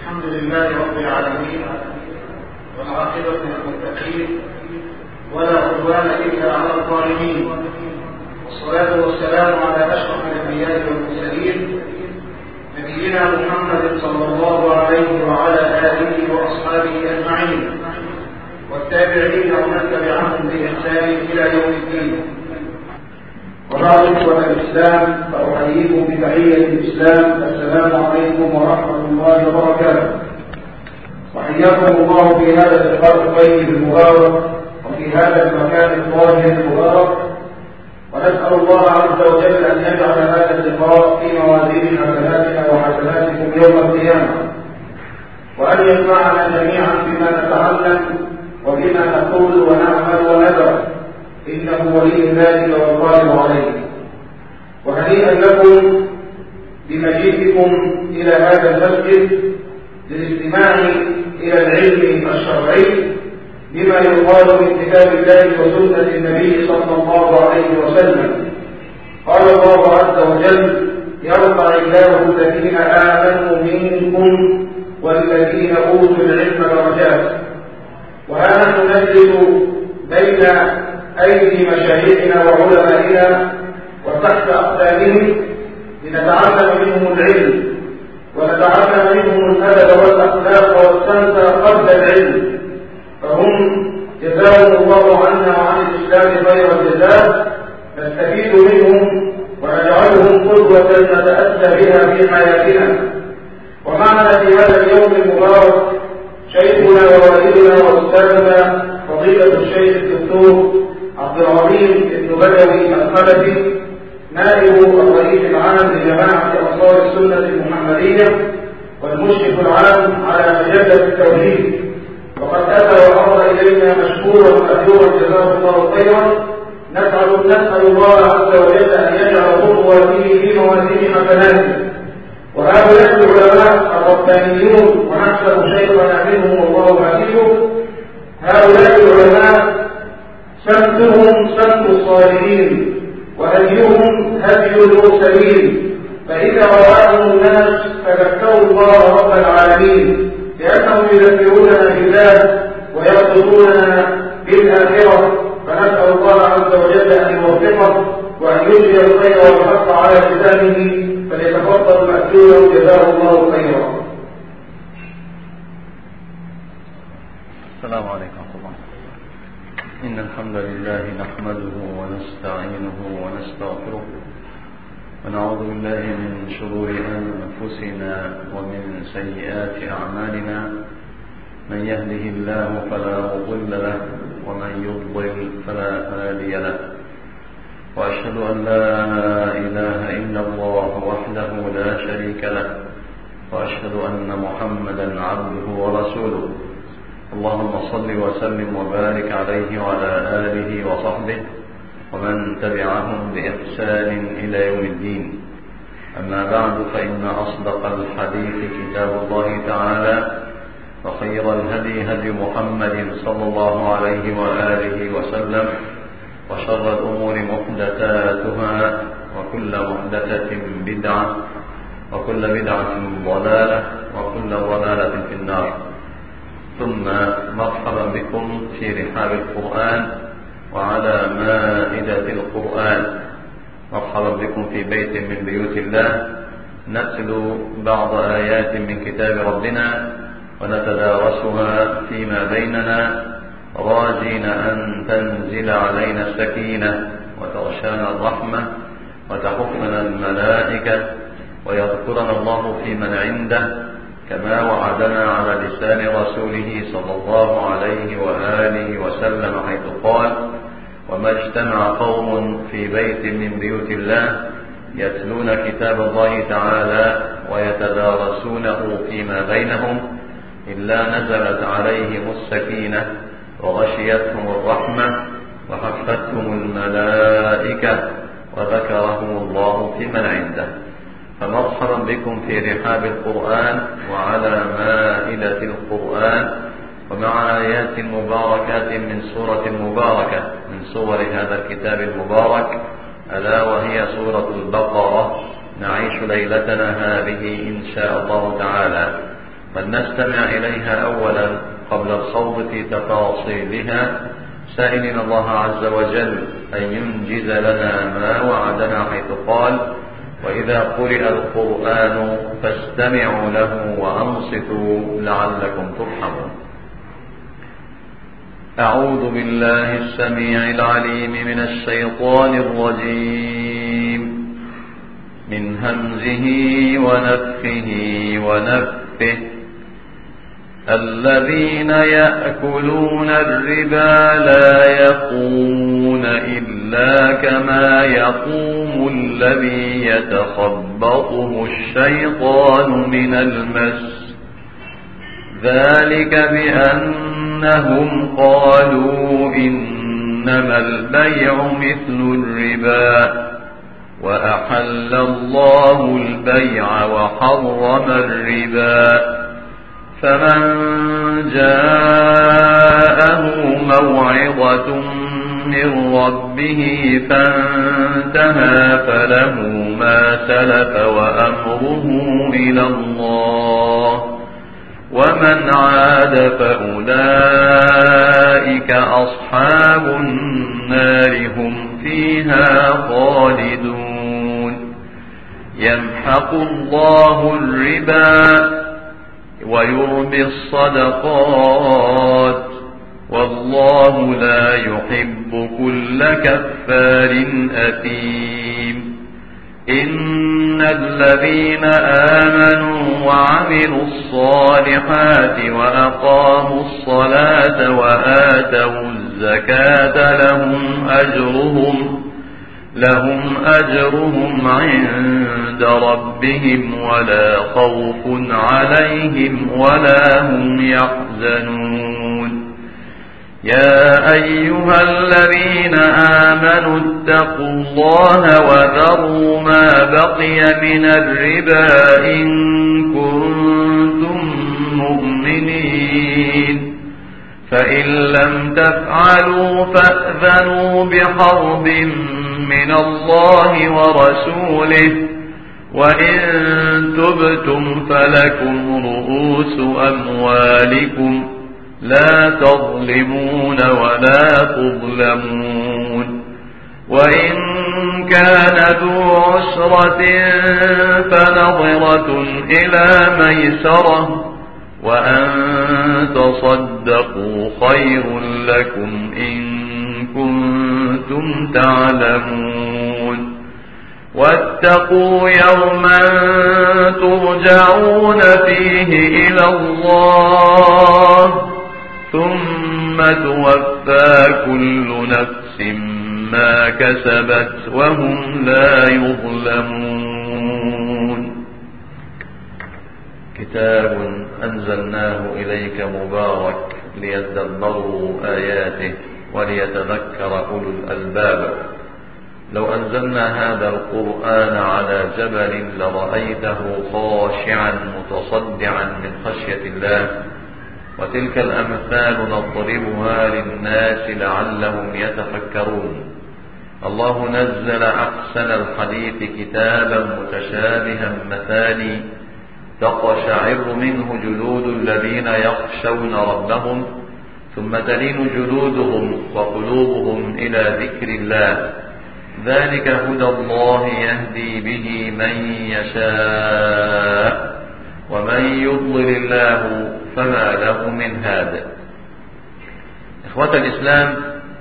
الحمد لله رب العالمين، والعاقبة للمتقين، ولا عدوان إلا على الظالمين، والصلاة والسلام على أشرف الأنبياء والمرسلين نبينا محمد صلى الله عليه وعلى آله وأصحابه أجمعين، والتابعين ومن تبعهم بإحسان إلى يوم الدين. وبعد إخوة الإسلام، فأحييكم بتحية الإسلام، السلام عليكم ورحمة الله وبركاته. وحياكم الله في هذا اللقاء الطيب المبارك وفي هذا المكان الطاهر المبارك، ونسأل الله عز وجل أن يجعل هذا اللقاء في موازين حسناتنا وحسناتكم يوم القيامة، وأن يجمعنا جميعا بما نتعلم وبما نقول ونعمل وندرس، إنه ولي ذلك والقادر عليه. وهنيئا لكم بمجيئكم إلى هذا المسجد للاستماع إلى العلم الشرعي بما يقال من كتاب الله وسنة النبي صلى الله عليه وسلم. قال الله عز وجل: يرفع الله الذين آمنوا منكم والذين أوتوا العلم درجات. وها نحن نجلس بين أيدي مشايخنا وعلمائنا وتحت أقدامهم لنتعلم منهم العلم، ونتعلم منهم الأدب والأخلاق والسمت قبل العلم، فهم جزاهم الله عنا وعن الإسلام خير الجزاء. نستفيد منهم ونجعلهم قدوة نتأسى بها في حياتنا. ومعنا في هذا اليوم المبارك شيخنا ووالدنا وأستاذنا فضيلة الشيخ الدكتور عبد العظيم بن بدوي الخلفي، نائب الرئيس العام لجماعة أنصار السنة المحمدية والمشرف العام على مجلة التوحيد، وقد أتى وعرض إلينا مشكورا ومأجورا جزاه الله خيرا. نسأل الله عز وجل أن يجعل خطوته في موازين حسناته. وهؤلاء العلماء الربانيون، ونحسب شيخنا منهم والله حفيظه، هؤلاء العلماء سمتهم سمت الصالحين وهديهم هدي المرسلين، فإذا رآهم الناس فذكروا الله رب العالمين، لأنهم يذكروننا بالله ويرصدوننا بالآخرة. فنسأل الله عز وجل أن يوفقه وأن يجري الخير والحق على لسانه، فليتفضل مأجورا جزاه الله خيرا. السلام عليكم ورحمة الله. إن الحمد لله نحمده ونستعينه ونستغفره، ونعوذ بالله من شرور أنفسنا ومن سيئات أعمالنا. من يهده الله فلا مضل له، ومن يضلل فلا هادي له. وأشهد أن لا إله إلا الله وحده لا شريك له، وأشهد أن محمدا عبده ورسوله. اللهم صل وسلم وبارك عليه وعلى آله وصحبه ومن تبعهم بإحسان إلى يوم الدين. أما بعد، فإن أصدق الحديث كتاب الله تعالى، وخير الهدي هدي محمد صلى الله عليه وآله وسلم، وشر الأمور محدثاتها، وكل محدثة بدعة، وكل بدعة ضلالة، وكل ضلالة في النار. ثم مرحبا بكم في رحاب القرآن وعلى مائدة القرآن. مرحبا بكم في بيت من بيوت الله، نتلو بعض آيات من كتاب ربنا ونتدارسها فيما بيننا، راجين أن تنزل علينا السكينة وتغشانا الرحمة وتحفنا الملائكة ويذكرنا الله في من عنده، كما وعدنا على لسان رسوله صلى الله عليه وآله وسلم، حيث قال: وما اجتمع قوم في بيت من بيوت الله يتلون كتاب الله تعالى ويتدارسونه فيما بينهم إلا نزلت عليهم السكينة وغشيتهم الرحمة وحفتهم الملائكة وذكرهم الله في من عنده. فمرحبا بكم في رحاب القرآن وعلى مائدة القرآن، ومع آيات مباركات من سورة مباركة من سور هذا الكتاب المبارك، ألا وهي سورة البقرة. نعيش ليلتنا هذه إن شاء الله تعالى بل نستمع إليها أولا قبل الخوض في تفاصيلها، سائلين الله عز وجل أن ينجز لنا ما وعدنا، حيث قال: وإذا قرئ القرآن فاستمعوا له وأنصتوا لعلكم ترحمون. أعوذ بالله السميع العليم من الشيطان الرجيم، من همزه ونفخه ونفثه. الذين يأكلون الربا لا يقومون إلا كما يقوم الذي يتخبطه الشيطان من المس، ذلك بأنهم قالوا إنما البيع مثل الربا وأحل الله البيع وحرم الربا. فمن جاءه موعظة من ربه فانتهى فله ما سلف وأمره إلى الله، ومن عاد فأولئك أصحاب النار هم فيها خالدون. يمحق الله الربا ويربي الصدقات، والله لا يحب كل كفار أثيم. إن الذين آمنوا وعملوا الصالحات وأقاموا الصلاة وآتوا الزكاة لهم أجرهم عند ربهم ولا خوف عليهم ولا هم يحزنون. يا أيها الذين آمنوا اتقوا الله وذروا ما بقي من الربا إن كنتم مؤمنين، فإن لم تفعلوا فأذنوا بحرب من الله ورسوله، وإن تبتم فلكم رؤوس أموالكم لا تظلمون ولا تظلمون. وإن كان ذو عسرة فنظرة إلى ميسرة، وأن تصدقوا خير لكم إن كنتم تعلمون. واتقوا يوما ترجعون فيه إلى الله ثم توفى كل نفس ما كسبت وهم لا يظلمون. كتاب أنزلناه إليك مبارك ليدبروا آياته وليتذكر أولو الألباب. لو أنزلنا هذا القرآن على جبل لرأيته خاشعا متصدعا من خشية الله. وتلك الأمثال نضربها للناس لعلهم يتفكرون. الله نزل أحسن الحديث كتابا متشابها مثاني تقشعر منه جلود الذين يخشون ربهم ثم تلين جلودهم وقلوبهم إلى ذكر الله. ذلك هدى الله يهدي به من يشاء ومن يضلل الله فما له من هاد. إخوة الإسلام،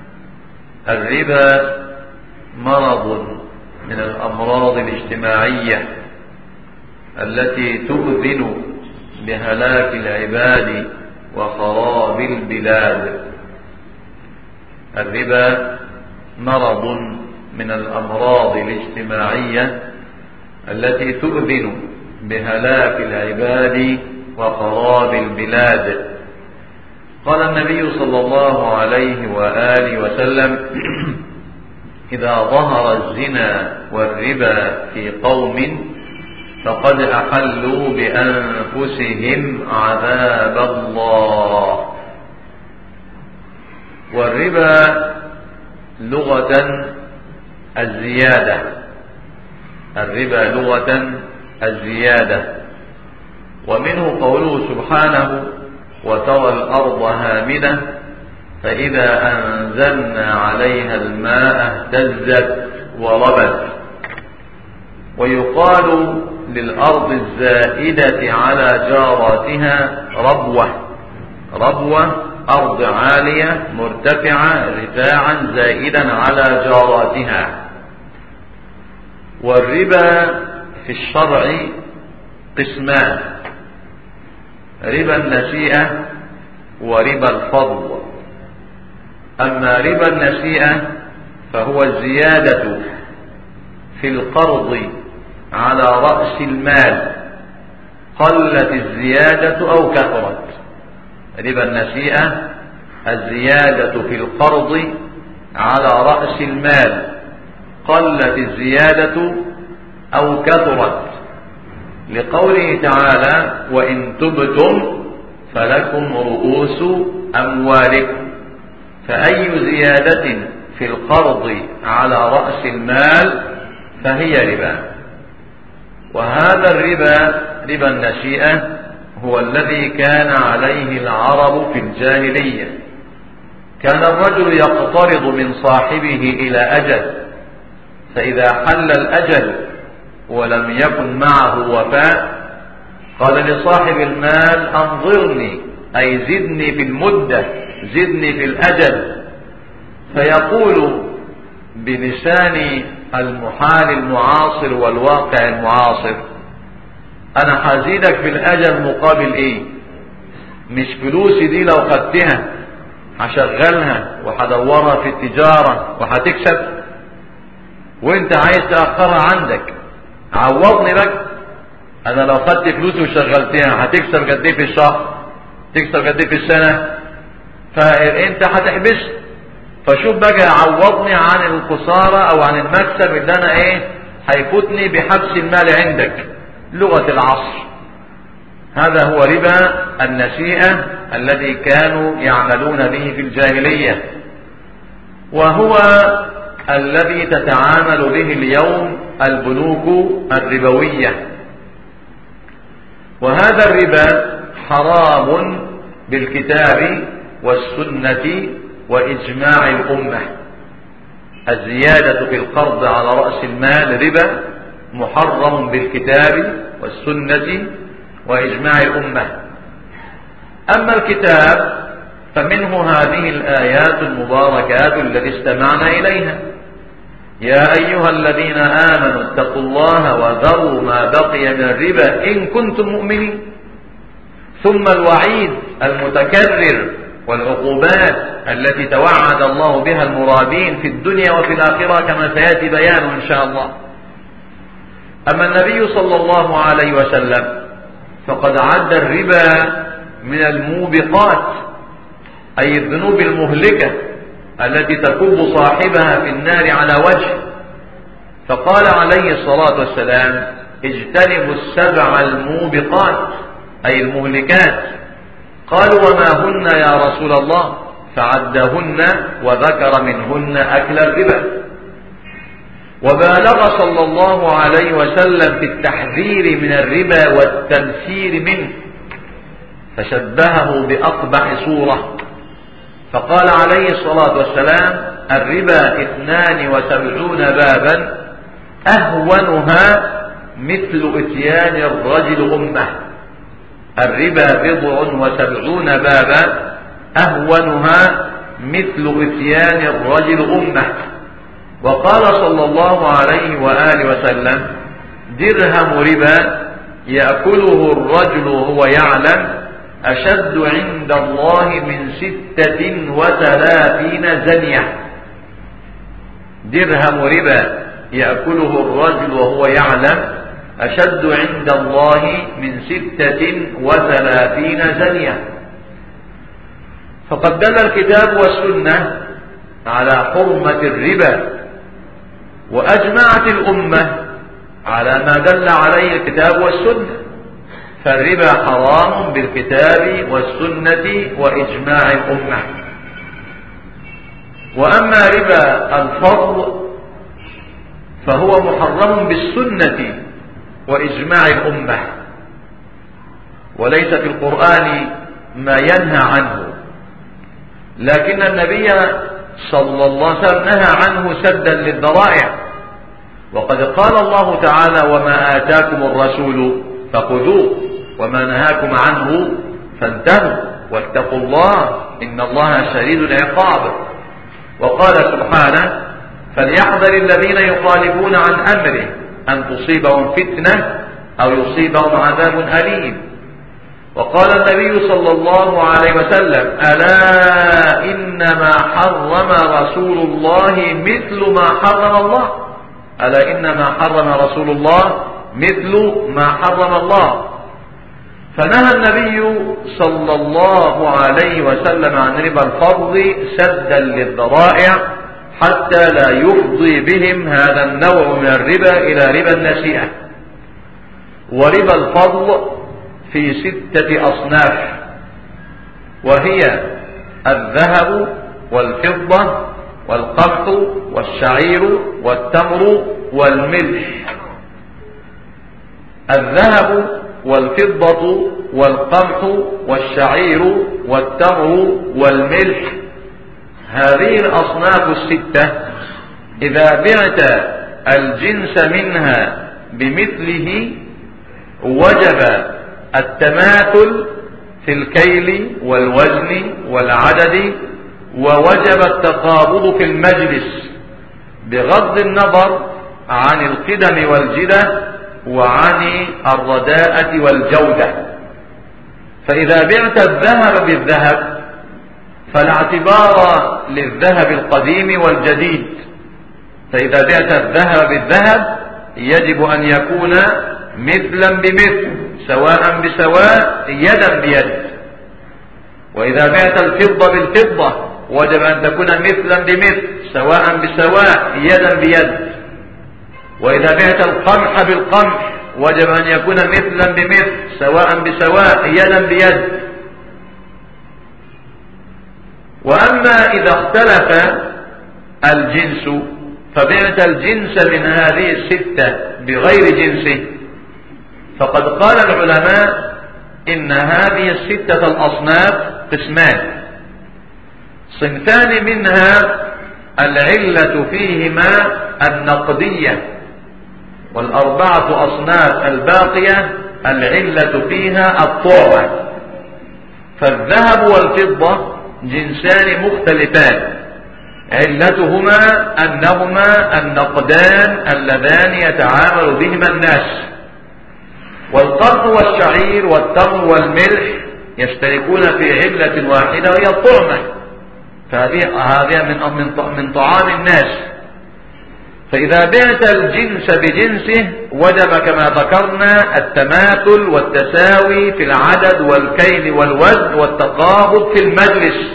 الربا مرض من الأمراض الاجتماعية التي تؤذن بهلاك العباد وخراب البلاد. الربا مرض من الأمراض الاجتماعية التي تؤذن بهلاك العباد وخراب البلاد. قال النبي صلى الله عليه وآله وسلم: إذا ظهر الزنا والربا في قوم فقد أحلوا بأنفسهم عذاب الله. والربا لغة الزيادة. الربا لغة الزيادة، ومنه قوله سبحانه وترى الأرض هامدة فإذا أنزلنا عليها الماء اهتزت وربت. ويقال للأرض الزائدة على جاراتها ربوة أرض عالية مرتفعة ارتفاعا زائدا على جاراتها. والربا في الشرع قسمان: ربا النسيئة وربا الفضل. أما ربا النسيئة فهو الزيادة في القرض على رأس المال قلت الزيادة أو كثرت. ربا النسيئة الزيادة في القرض على رأس المال قلت الزيادة أو كثرت، لقوله تعالى: وإن تبتم فلكم رؤوس أموالكم. فأي زيادة في القرض على رأس المال فهي ربا. وهذا الربا ربا النسيئة هو الذي كان عليه العرب في الجاهلية. كان الرجل يقترض من صاحبه إلى أجل، فإذا حل الأجل ولم يكن معه وفاء قال لصاحب المال: أنظرني، أي زدني في المدة، زدني في الأجل. فيقول بلسان المحال المعاصر والواقع المعاصر: أنا حزيدك في الأجل مقابل إيه؟ مش فلوسي دي لو خدتها هشغلها وهدورها في التجارة وهتكسب، وانت عايز تأخرها عندك، عوضني بقى. انا لو خدت فلوسي وشغلتها هتكسب قد ايه في الشهر؟ تكسب قد ايه في السنة؟ فانت هتحبس، فشوف بقى عوضني عن الخسارة او عن المكسب اللي انا هيفوتني بحبس المال عندك. لغة العصر. هذا هو ربا النسيئة الذي كانوا يعملون به في الجاهلية، وهو الذي تتعامل به اليوم البنوك الربوية. وهذا الربا حرام بالكتاب والسنة وإجماع الأمة. الزيادة في القرض على رأس المال ربا محرم بالكتاب والسنة وإجماع الأمة. أما الكتاب فمنه هذه الآيات المباركات التي استمعنا إليها: يا أيها الذين آمنوا اتقوا الله وذروا ما بقي من الربا إن كنتم مؤمنين. ثم الوعيد المتكرر والعقوبات التي توعد الله بها المرابين في الدنيا وفي الآخرة كما سيأتي بيانه إن شاء الله. أما النبي صلى الله عليه وسلم فقد عد الربا من الموبقات، أي الذنوب المهلكة التي تكب صاحبها في النار على وجه. فقال عليه الصلاة والسلام: اجتنبوا السبع الموبقات، أي المهلكات. قالوا: وما هن يا رسول الله؟ فعدهن وذكر منهن أكل الربا. وبالغ صلى الله عليه وسلم في التحذير من الربا والتنفير منه، فشبهه بأقبح صورة، فقال عليه الصلاة والسلام: الربا 72 بابا أهونها مثل إتيان الرجل أمه. الربا 70 بابا أهونها مثل إتيان الرجل أمه. وقال صلى الله عليه وآله وسلم: درهم ربا يأكله الرجل وهو يعلم أشد عند الله من 36 زنية. درهم ربا يأكله الرجل وهو يعلم أشد عند الله من 36 زنية. فقد دل الكتاب والسنة على حرمة الربا، وأجمعت الأمة على ما دل عليه الكتاب والسنة. فالربا حرام بالكتاب والسنة وإجماع الأمة. وأما ربا الفضل فهو محرم بالسنة وإجماع الأمة. وليس في القرآن ما ينهى عنه، لكن النبي صلى الله عليه وسلم نهى عنه سدا للذرائع. وقد قال الله تعالى: وما آتاكم الرسول فخذوه وما نهاكم عنه فانتهوا واتقوا الله إن الله شديد العقاب. وقال سبحانه: فليحذر الذين يخالفون عن أمره أن تصيبهم فتنة أو يصيبهم عذاب أليم. وقال النبي صلى الله عليه وسلم: ألا إنما حرم رسول الله مثل ما حرم الله. ألا إنما حرم رسول الله مثل ما حرم الله. فنهى النبي صلى الله عليه وسلم عن ربا الفضل سدا للذرائع حتى لا يفضي بهم هذا النوع من الربا إلى ربا النسيئة. وربا الفضل في 6 أصناف، وهي الذهب والفضة والقمح والشعير والتمر والملح. الذهب والفضة والقمح والشعير والتمر والملح، هذه الأصناف 6 إذا بعت الجنس منها بمثله وجب التماثل في الكيل والوزن والعدد، ووجب التقابض في المجلس بغض النظر عن القدم والجدة وعن الرداءة والجودة. فإذا بعت الذهب بالذهب فلا اعتبار للذهب القديم والجديد، فإذا بعت الذهب بالذهب يجب أن يكون مثلا بمثل سواء بسواء يدا بيد. وإذا بعت الفضة بالفضة وجب أن تكون مثلا بمثل سواء بسواء يدا بيد. وإذا بعت القمح بالقمح وجب أن يكون مثلا بمثل سواء بسواء يدا بيد. وأما إذا اختلف الجنس فبعت الجنس من هذه 6 بغير جنسه، فقد قال العلماء إن هذه 6 الأصناف قسمان: صنفان منها العلة فيهما النقدية، وال4 أصناف الباقية العلة فيها الطعمة. فالذهب والفضة جنسان مختلفان، علتهما أنهما النقدان اللذان يتعامل بهما الناس. والقمح والشعير والتمر والملح يشتركون في علة واحدة وهي الطعمة، فهذه من طعام الناس. فإذا بعت الجنس بجنسه وجب كما ذكرنا التماثل والتساوي في العدد والكيل والوزن والتقابض في المجلس.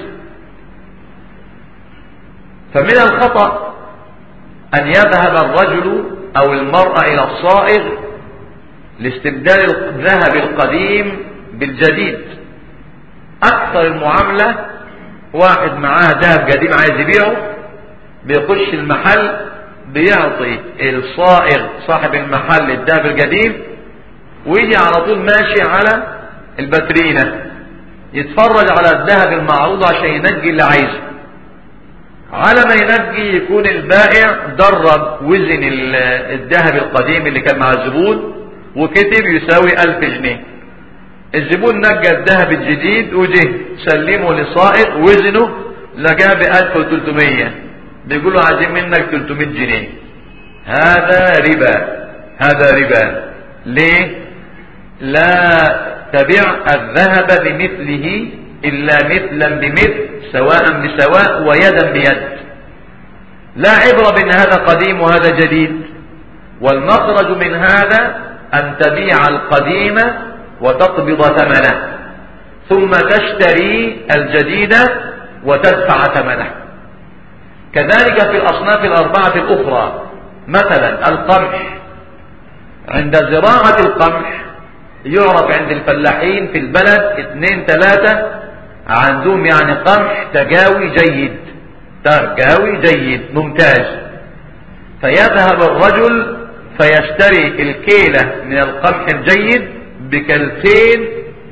فمن الخطأ أن يذهب الرجل أو المرأة إلى الصائغ لاستبدال الذهب القديم بالجديد. أكثر المعاملة واحد معاه ذهب قديم عايز يبيعه، بيخش المحل بيعطي الصائغ صاحب المحل الذهب القديم ويجي على طول ماشي على الباترينة يتفرج على الذهب المعروض عشان ينقي اللي عايزه. على ما ينقي يكون البائع درب وزن الذهب القديم اللي كان مع الزبون وكتب يساوي 1000 جنيه. الزبون نقى الذهب الجديد وجه سلمه لصائغ وزنه لقاه ب1300، بيقولوا عايزين منك 300 جنيه. هذا ربا، هذا ربا. ليه؟ لا تبع الذهب بمثله إلا مثلا بمثل سواء بسواء ويدا بيد. لا عبرة بأن هذا قديم وهذا جديد. والمخرج من هذا أن تبيع القديم وتقبض ثمنه ثم تشتري الجديد وتدفع ثمنه. كذلك في الأصناف ال4 الأخرى، مثلا القمح، عند زراعة القمح يعرف عند الفلاحين في البلد 2 3 عندهم يعني قمح تجاوي جيد، تجاوي جيد ممتاز، فيذهب الرجل فيشتري الكيلة من القمح الجيد ب2 كيلو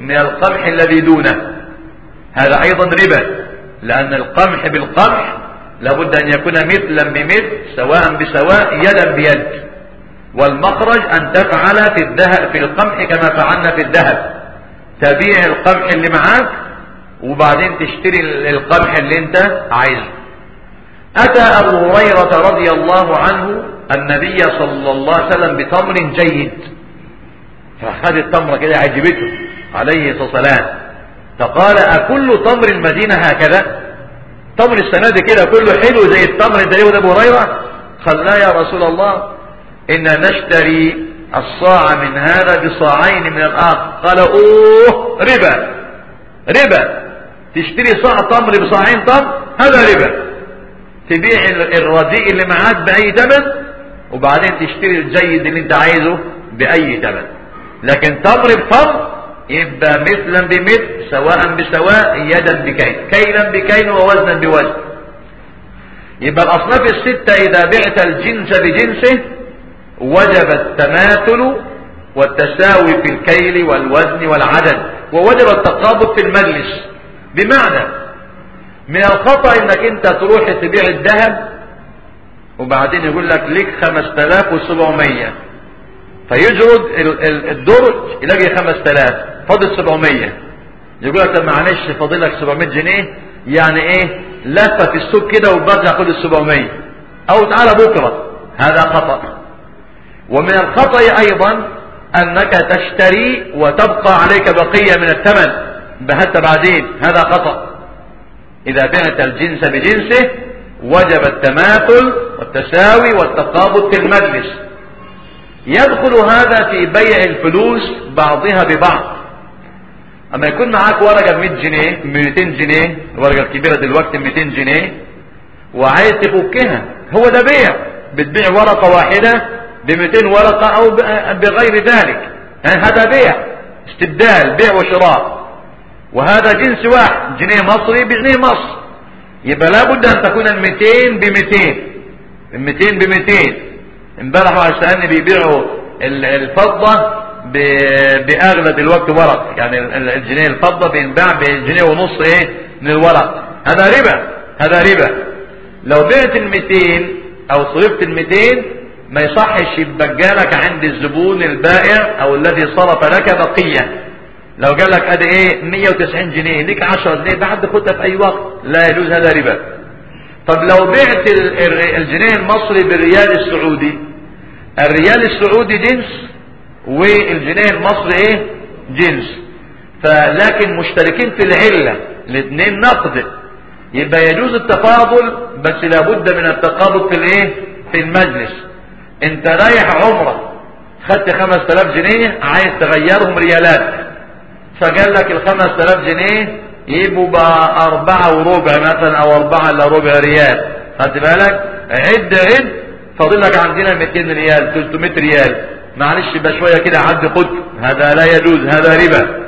من القمح الذي دونه، هذا أيضا ربا، لأن القمح بالقمح لابد أن يكون مثلا بمثل، سواء بسواء، يدا بيد. والمخرج أن تفعل في الذهب في القمح كما فعلنا في الذهب، تبيع القمح اللي معاك وبعدين تشتري القمح اللي انت عايزه. أتى أبو هريرة رضي الله عنه النبي صلى الله عليه وسلم بتمر جيد، فأخذ التمر كده عجبته عليه الصلاة والسلام، فقال: أكل تمر المدينة هكذا؟ تمر السنة دي كده كله حلو زي التمر اللي تريه أبو هريرة؟ قال: لا يا رسول الله، إن نشتري الصاع من هذا بصاعين من الآخر. قال: أوه، ربا ربا، تشتري صاع تمر بصاعين تمر، هذا ربا. تبيع الرديء اللي معاك بأي ثمن وبعدين تشتري الجيد اللي انت عايزه بأي ثمن. لكن تمر بتمر يبقى مثلا بمثل، سواء بسواء، يدا بكيل، كيلا بكيل ووزنا بوزن. يبقى الأصناف الستة إذا بعت الجنس بجنسه وجب التماثل والتساوي في الكيل والوزن والعدد، ووجب التقابض في المجلس. بمعنى من الخطأ انك انت تروح تبيع الذهب وبعدين يقول لك ليك 5700، فيجرد الدرج يلاقي 5000 فاضل 700، يقول لك طب معلش فاضل لك 700 جنيه، يعني ايه، لفه في السوق كده وبرجع خد ال 700 او تعالى بكره. هذا خطأ. ومن الخطأ ايضا انك تشتري وتبقى عليك بقية من الثمن بهت بعدين، هذا خطأ. اذا بعت الجنس بجنسه وجب التماثل والتساوي والتقابض في المجلس. يدخل هذا في بيع الفلوس بعضها ببعض. اما يكون معاك ورقة ب100 جنيه 200 جنيه، الورقة الكبيرة دلوقتي 200 جنيه، وعايز تفكها، هو ده بيع، بتبيع ورقة واحدة ب200 ورقة او بغير ذلك، هذا بيع استبدال، بيع وشراء. وهذا جنس واحد، جنيه مصري بجنيه مصر، يبقى لابد ان تكون ال200 ب200، ال200 ب200. امبارح واحد سألني بيبيعوا الفضة بأغلى دلوقتي ورق، يعني الجنيه الفضة بينباع بجنيه ونص ايه من الورق، هذا ربا، هذا ربا. لو بعت ال200 او صرفت ال200 ما يصحش يبقى لك عند الزبون البائع او الذي صرف لك بقية. لو قال لك ادي ايه 190 جنيه ليك 10 جنيه بعد خدها في اي وقت، لا يجوز، هذا ربا. طب لو بعت الجنيه المصري بالريال السعودي، الريال السعودي جنس والجنيه المصري ايه جنس، فلكن مشتركين في العلة، الاثنين نقد، يبقى يجوز التفاضل، بس لابد من التقابض في الايه في المجلس. انت رايح عمره خدت 5000 جنيه عايز تغيرهم ريالات، فقال لك ال5000 جنيه يبقوا ب4.25 مثلا او 4.25 ريال، خدت بالك، عد فاضل لك عندنا 200 ريال 300 ريال، معلش يبقى شويه كده عد خد، هذا لا يجوز، هذا ربا.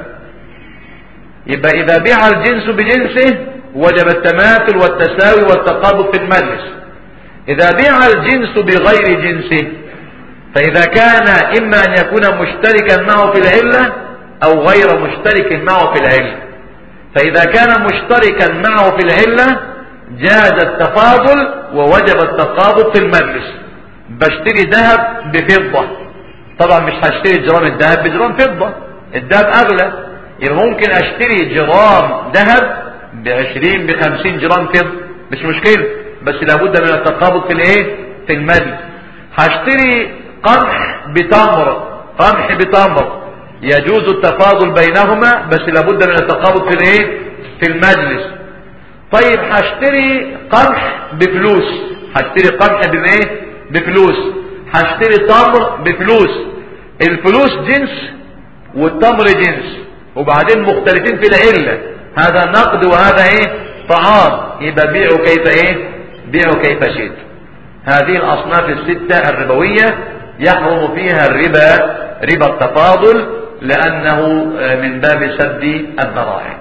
يبقى اذا بيع الجنس بجنسه وجب التماثل والتساوي والتقابض في المجلس. اذا بيع الجنس بغير جنسه، فاذا كان اما ان يكون مشتركا معه في العله او غير مشترك معه في العله، فاذا كان مشتركا معه في العله جاز التفاضل ووجب التقابض في المجلس. بشتري ذهب بفضة، طبعا مش هشتري جرام الذهب بجرام فضة، الذهب اغلى، يبقى ممكن اشتري جرام ذهب ب20 ب50 جرام فضة، مش مشكلة، بس لابد من التقابض في الايه في المجلس. هشتري قمح بتمر، قمح بتمر، يجوز التفاضل بينهما، بس لابد من التقابض في الايه في المجلس. طيب هشتري قمح بفلوس، هشتري قمح بايه بفلوس، هشتري تمر بفلوس، الفلوس جنس والتمر جنس، وبعدين مختلفين في العلة، هذا نقد وهذا ايه طعام، يبقى بيعوا كيف ايه بيعوا كيف شئت. هذه الاصناف الستة الربوية يحرم فيها الربا، ربا التفاضل، لانه من باب سد الذرائع.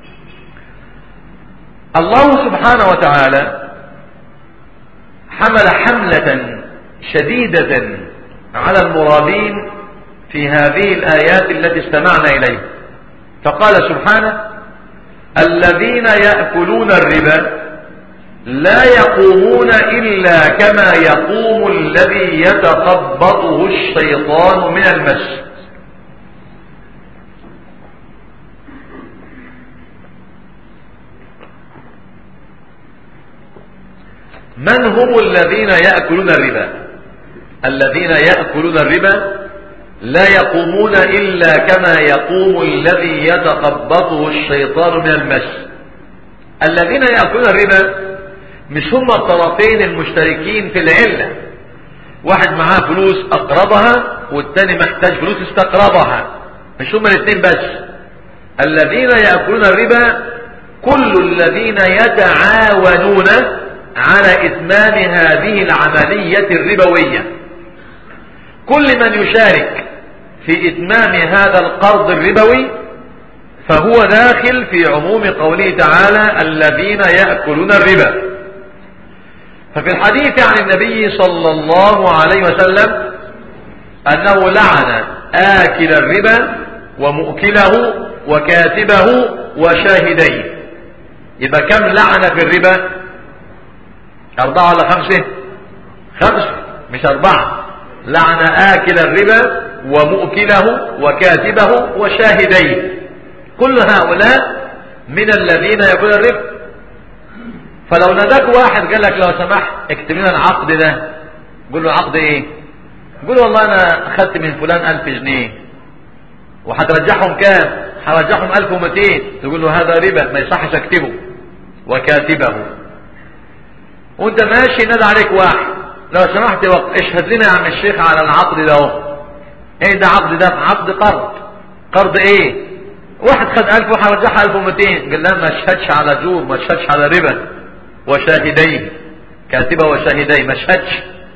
الله سبحانه وتعالى حمل حملة شديدة على المرابين في هذه الآيات التي استمعنا إليها. فقال سبحانه: الذين يأكلون الربا لا يقومون إلا كما يقوم الذي يتخبطه الشيطان من المس. من هم الذين يأكلون الربا؟ الذين يأكلون الربا لا يقومون إلا كما يقوم الذي يتخبطه الشيطان من المس. الذين يأكلون الربا مش هم الطرفين المشتركين في العلة، واحد معاه فلوس أقرضها والتاني محتاج فلوس استقرضها، مش هم الاثنين بس. الذين يأكلون الربا كل الذين يتعاونون على إتمام هذه العملية الربوية، كل من يشارك في إتمام هذا القرض الربوي فهو داخل في عموم قوله تعالى: الذين يأكلون الربا. ففي الحديث عن النبي صلى الله عليه وسلم أنه لعن آكل الربا ومؤكله وكاتبه وشاهديه. يبقى كم لعنة في الربا؟ 4 ولا 5؟ 5 مش 4. لعن آكل الربا ومؤكله وكاتبه وشاهديه، كل هؤلاء من الذين يأكلون الربا. فلو ناداك واحد قال لك: لو سمحت اكتب لنا العقد ده، قول له: عقد ايه؟ قول له: والله انا اخذت من فلان 1000 جنيه وهترجعهم كام؟ هرجعهم 1200. تقول له: هذا ربا، ما يصحش اكتبه وكاتبه. وانت ماشي نادى عليك واحد: لو سمحت اشهد لنا يا عم الشيخ على العقد ده اهو. ايه ده عقد؟ ده عقد قرض. قرض ايه؟ واحد خد 1000 وهرجعها 1200. قال: لا، ما اشهدش على جور، ما اشهدش على ربا. وشاهديه، كاتبه وشاهديه، ما اشهدش.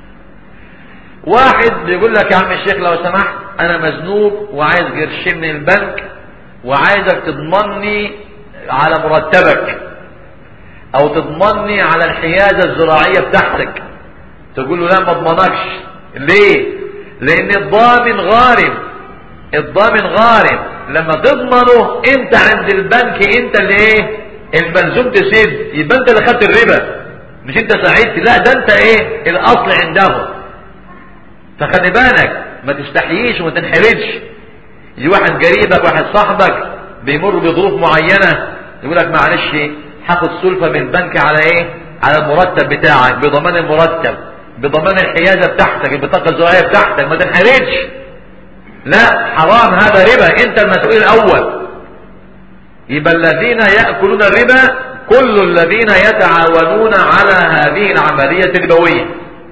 واحد بيقول لك: يا عم الشيخ لو سمحت انا مزنوق وعايز قرشين من البنك وعايزك تضمني على مرتبك او تضمني على الحيازة الزراعية بتاعتك. تقول له: لا، ما اضمنكش. ليه؟ لان الضامن غارم. الضامن غارم، لما تضمنه انت عند البنك انت اللي ايه؟ الملزوم تسد، يبقى انت اللي خدت الربا، مش انت ساعدت. لا، ده انت ايه؟ الاصل عندهم. فخلي بالك، ما تستحييش وما تنحرجش. يجي واحد قريبك، واحد صاحبك بيمر بظروف معينة، يقول لك: معلش هاخد سلفة من البنك على ايه؟ على المرتب بتاعك، بضمان المرتب، بضمان الحيازة بتاعتك، البطاقة الزراعية بتاعتك. ما تنحرجش، لا، حرام، هذا ربا، انت المسؤول الاول. يبقى الذين يأكلون الربا كل الذين يتعاونون على هذه العملية الربوية.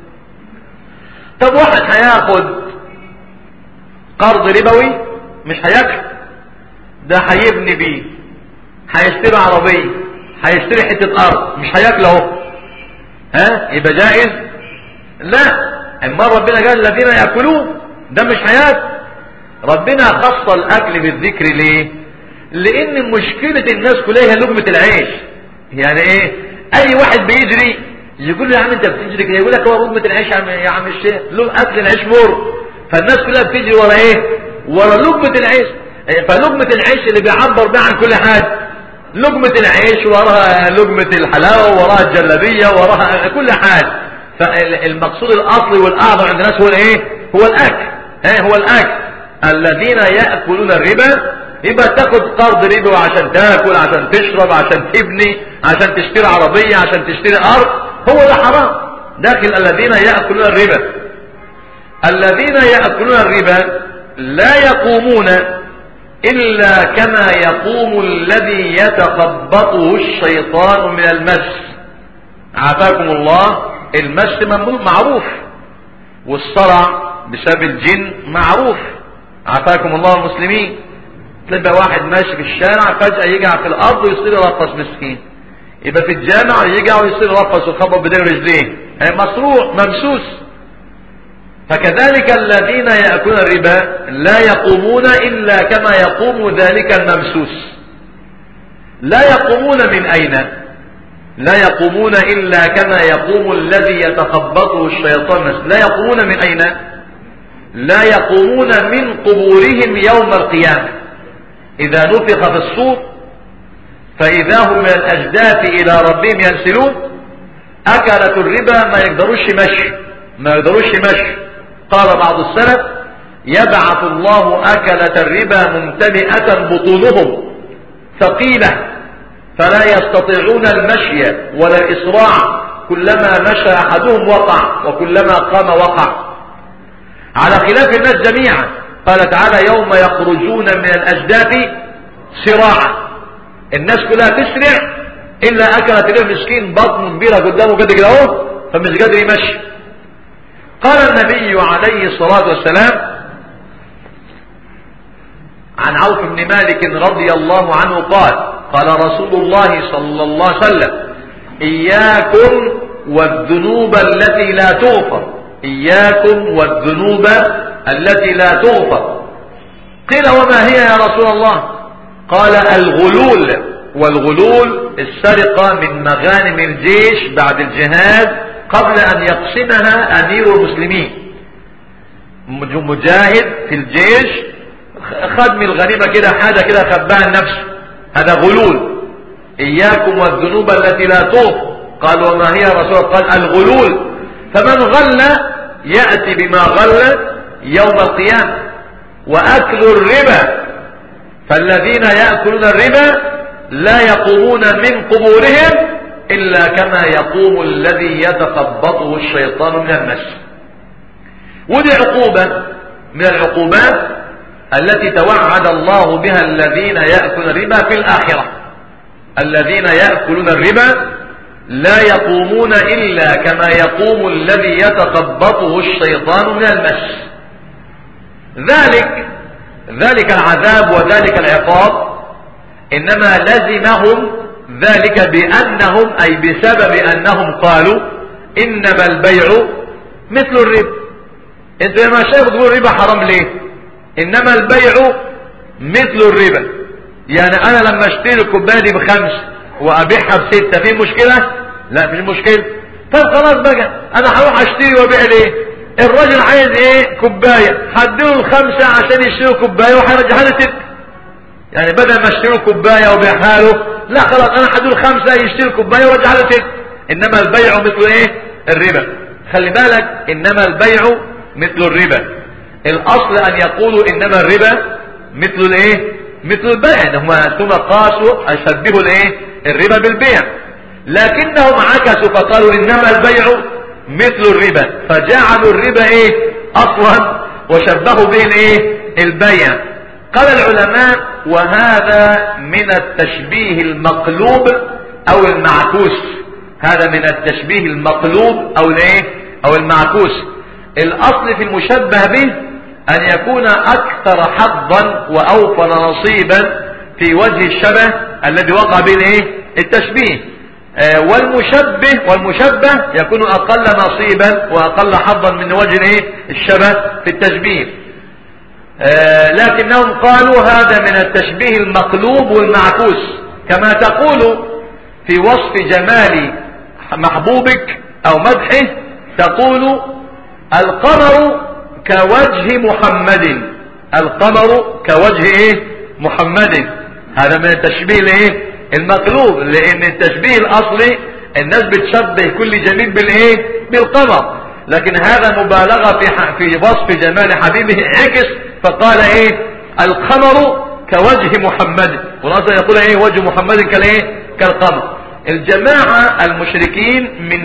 طب واحد هياخد قرض ربوي مش هياكل، ده هيبني بيه، هيشتري عربية، هيشتري حتة ارض، مش هياكل اهو. يبقى جائز؟ لا. اما ربنا قال الذين يأكلون، ده مش هياكل. ربنا خص الاكل بالذكر ليه؟ لان مشكلة الناس كلها هي لقمة العيش. يعني ايه؟ اي واحد بيجري يقول له: يا عم انت بتجري كده، يقول لك: هو لقمة العيش يا عم الشيخ، اكل العيش مر. فالناس كلها بتجري ورا ايه؟ ورا لقمة العيش. فلقمة العيش اللي بيعبر بها عن كل حاجة. لقمة العيش وراها لقمة الحلاوة، وراها الجلابية، وراها كل حاجة. فالمقصود الاصلي والاعظم عند الناس هو الايه؟ هو الاكل. هو الاكل. الذين يأكلون الربا، يبقى تاخد قرض ربا عشان تاكل، عشان تشرب، عشان تبني، عشان تشتري عربية، عشان تشتري ارض، هو ده حرام، داخل الذين يأكلون الربا. الذين يأكلون الربا لا يقومون إلا كما يقوم الذي يتخبطه الشيطان من المس. عافاكم الله. المس معروف، والصرع بسبب الجن معروف. عافاكم الله المسلمين. تلاقي واحد ماشي في الشارع فجأة يقع في الأرض ويصير يرقص مسكين، يبقى في الجامع يقع ويصير يرقص ويخبط بدين رجليه، مصروع ممسوس. فكذلك الذين يأكلون الربا لا يقومون إلا كما يقوم ذلك الممسوس. لا يقومون من أين؟ لا يقومون إلا كما يقوم الذي يتخبطه الشيطان. لا يقومون من أين؟ لا يقومون من قبورهم يوم القيامة. إذا نفخ في الصور فإذا هم من الأجداث إلى ربهم ينسلون. أكلة الربا ما يقدروش مشي. قال بعض السلف: يبعث الله أكلة الربا ممتلئة بطونهم ثقيلة فلا يستطيعون المشي ولا الإسراع، كلما مشى أحدهم وقع وكلما قام وقع، على خلاف الناس جميعا. قال تعالى: يوم يخرجون من الأجداث سراعا. الناس كلها تسرع إلا أكلت الربا مسكين بطن كبيرة قدامه كده اهو فمش قادر يمشي. قال النبي عليه الصلاة والسلام عن عوف بن مالك رضي الله عنه قال رسول الله صلى الله عليه وسلم: إياكم والذنوب التي لا تغفر، إياكم والذنوب التي لا تغفر. قيل: وما هي يا رسول الله؟ قال: الغلول. والغلول السرقة من مغانم الجيش بعد الجهاد قبل أن يقسمها أمير المسلمين. مجاهد في الجيش خد من الغنيمة كده حاجة كده خباها لنفسه، هذا غلول. إياكم والذنوب التي لا تغفر. قال: وما هي يا رسول الله؟ قال: الغلول. فمن غل يأتي بما غل يوم القيامة. وأكل الربا، فالذين يأكلون الربا لا يقومون من قبورهم إلا كما يقوم الذي يتخبطه الشيطان من المس. ودي عقوبة من العقوبات التي توعد الله بها الذين يأكلون الربا في الآخرة. الذين يأكلون الربا لا يقومون إلا كما يقوم الذي يتخبطه الشيطان من المس. ذلك العذاب وذلك العقاب إنما لزمهم ذلك بأنهم أي بسبب أنهم قالوا: إنما البيع مثل الربا. انتوا يا مشايخ تقولوا الربا حرام ليه؟ إنما البيع مثل الربا، يعني أنا لما اشتري الكوباية دي ب5 وأبيعها ب6 في مشكلة؟ لا مفيش مشكلة. طب خلاص بقى أنا هروح أشتري وأبيع ليه؟ الراجل عايز إيه؟ كوباية، هديله 5 عشان يشتري كوباية وهيرجعها لي 6. يعني بدل ما اشتري كوباية وبيعها له، لا خلاص أنا هديله 5 يشتري كوباية ويرجعها لي 6. إنما البيع مثل إيه؟ الربا. خلي بالك، إنما البيع مثل الربا. الأصل أن يقولوا إنما الربا مثل الإيه؟ مثل البيع. ثم قاسوا أشبهوا الإيه؟ الربا بالبيع، لكنهم عكسوا فقالوا إنما البيع مثل الربا، فجعلوا الربا إيه؟ أصلا وشبهوا به الإيه؟ البيع. قال العلماء: وهذا من التشبيه المقلوب أو المعكوس. هذا من التشبيه المقلوب أو الإيه؟ أو المعكوس. الأصل في المشبه به أن يكون أكثر حظا وأوفر نصيبا في وجه الشبه الذي وقع به الإيه؟ التشبيه. والمشبه يكون أقل نصيبا وأقل حظا من وجه الإيه؟ الشبه في التشبيه. لكنهم قالوا هذا من التشبيه المقلوب والمعكوس، كما تقول في وصف جمال محبوبك أو مدحه تقول: القمر كوجه محمد. القمر كوجه ايه؟ محمد. هذا من التشبيه الايه؟ المقلوب، لان التشبيه الاصلي الناس بتشبه كل جميل بالايه؟ بالقمر، لكن هذا مبالغة في وصف جمال حبيبه عكس فقال ايه؟ القمر كوجه محمد، والاصل يقول ايه؟ وجه محمد كالايه؟ كالقمر. الجماعة المشركين من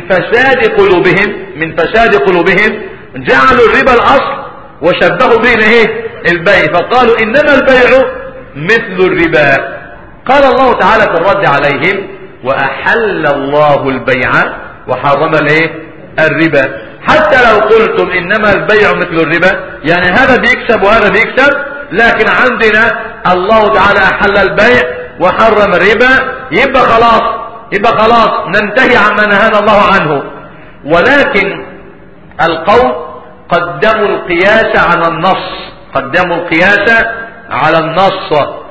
فساد قلوبهم جعلوا الربا الاصل وشبهوا به الايه؟ البيع، فقالوا انما البيع مثل الربا. قال الله تعالى في الرد عليهم: واحل الله البيع وحرم الايه؟ الربا. حتى لو قلتم انما البيع مثل الربا، يعني هذا بيكسب وهذا بيكسب، لكن عندنا الله تعالى احل البيع وحرم الربا، يبقى خلاص ننتهي عما نهانا الله عنه. ولكن القوم قدموا القياس على النص،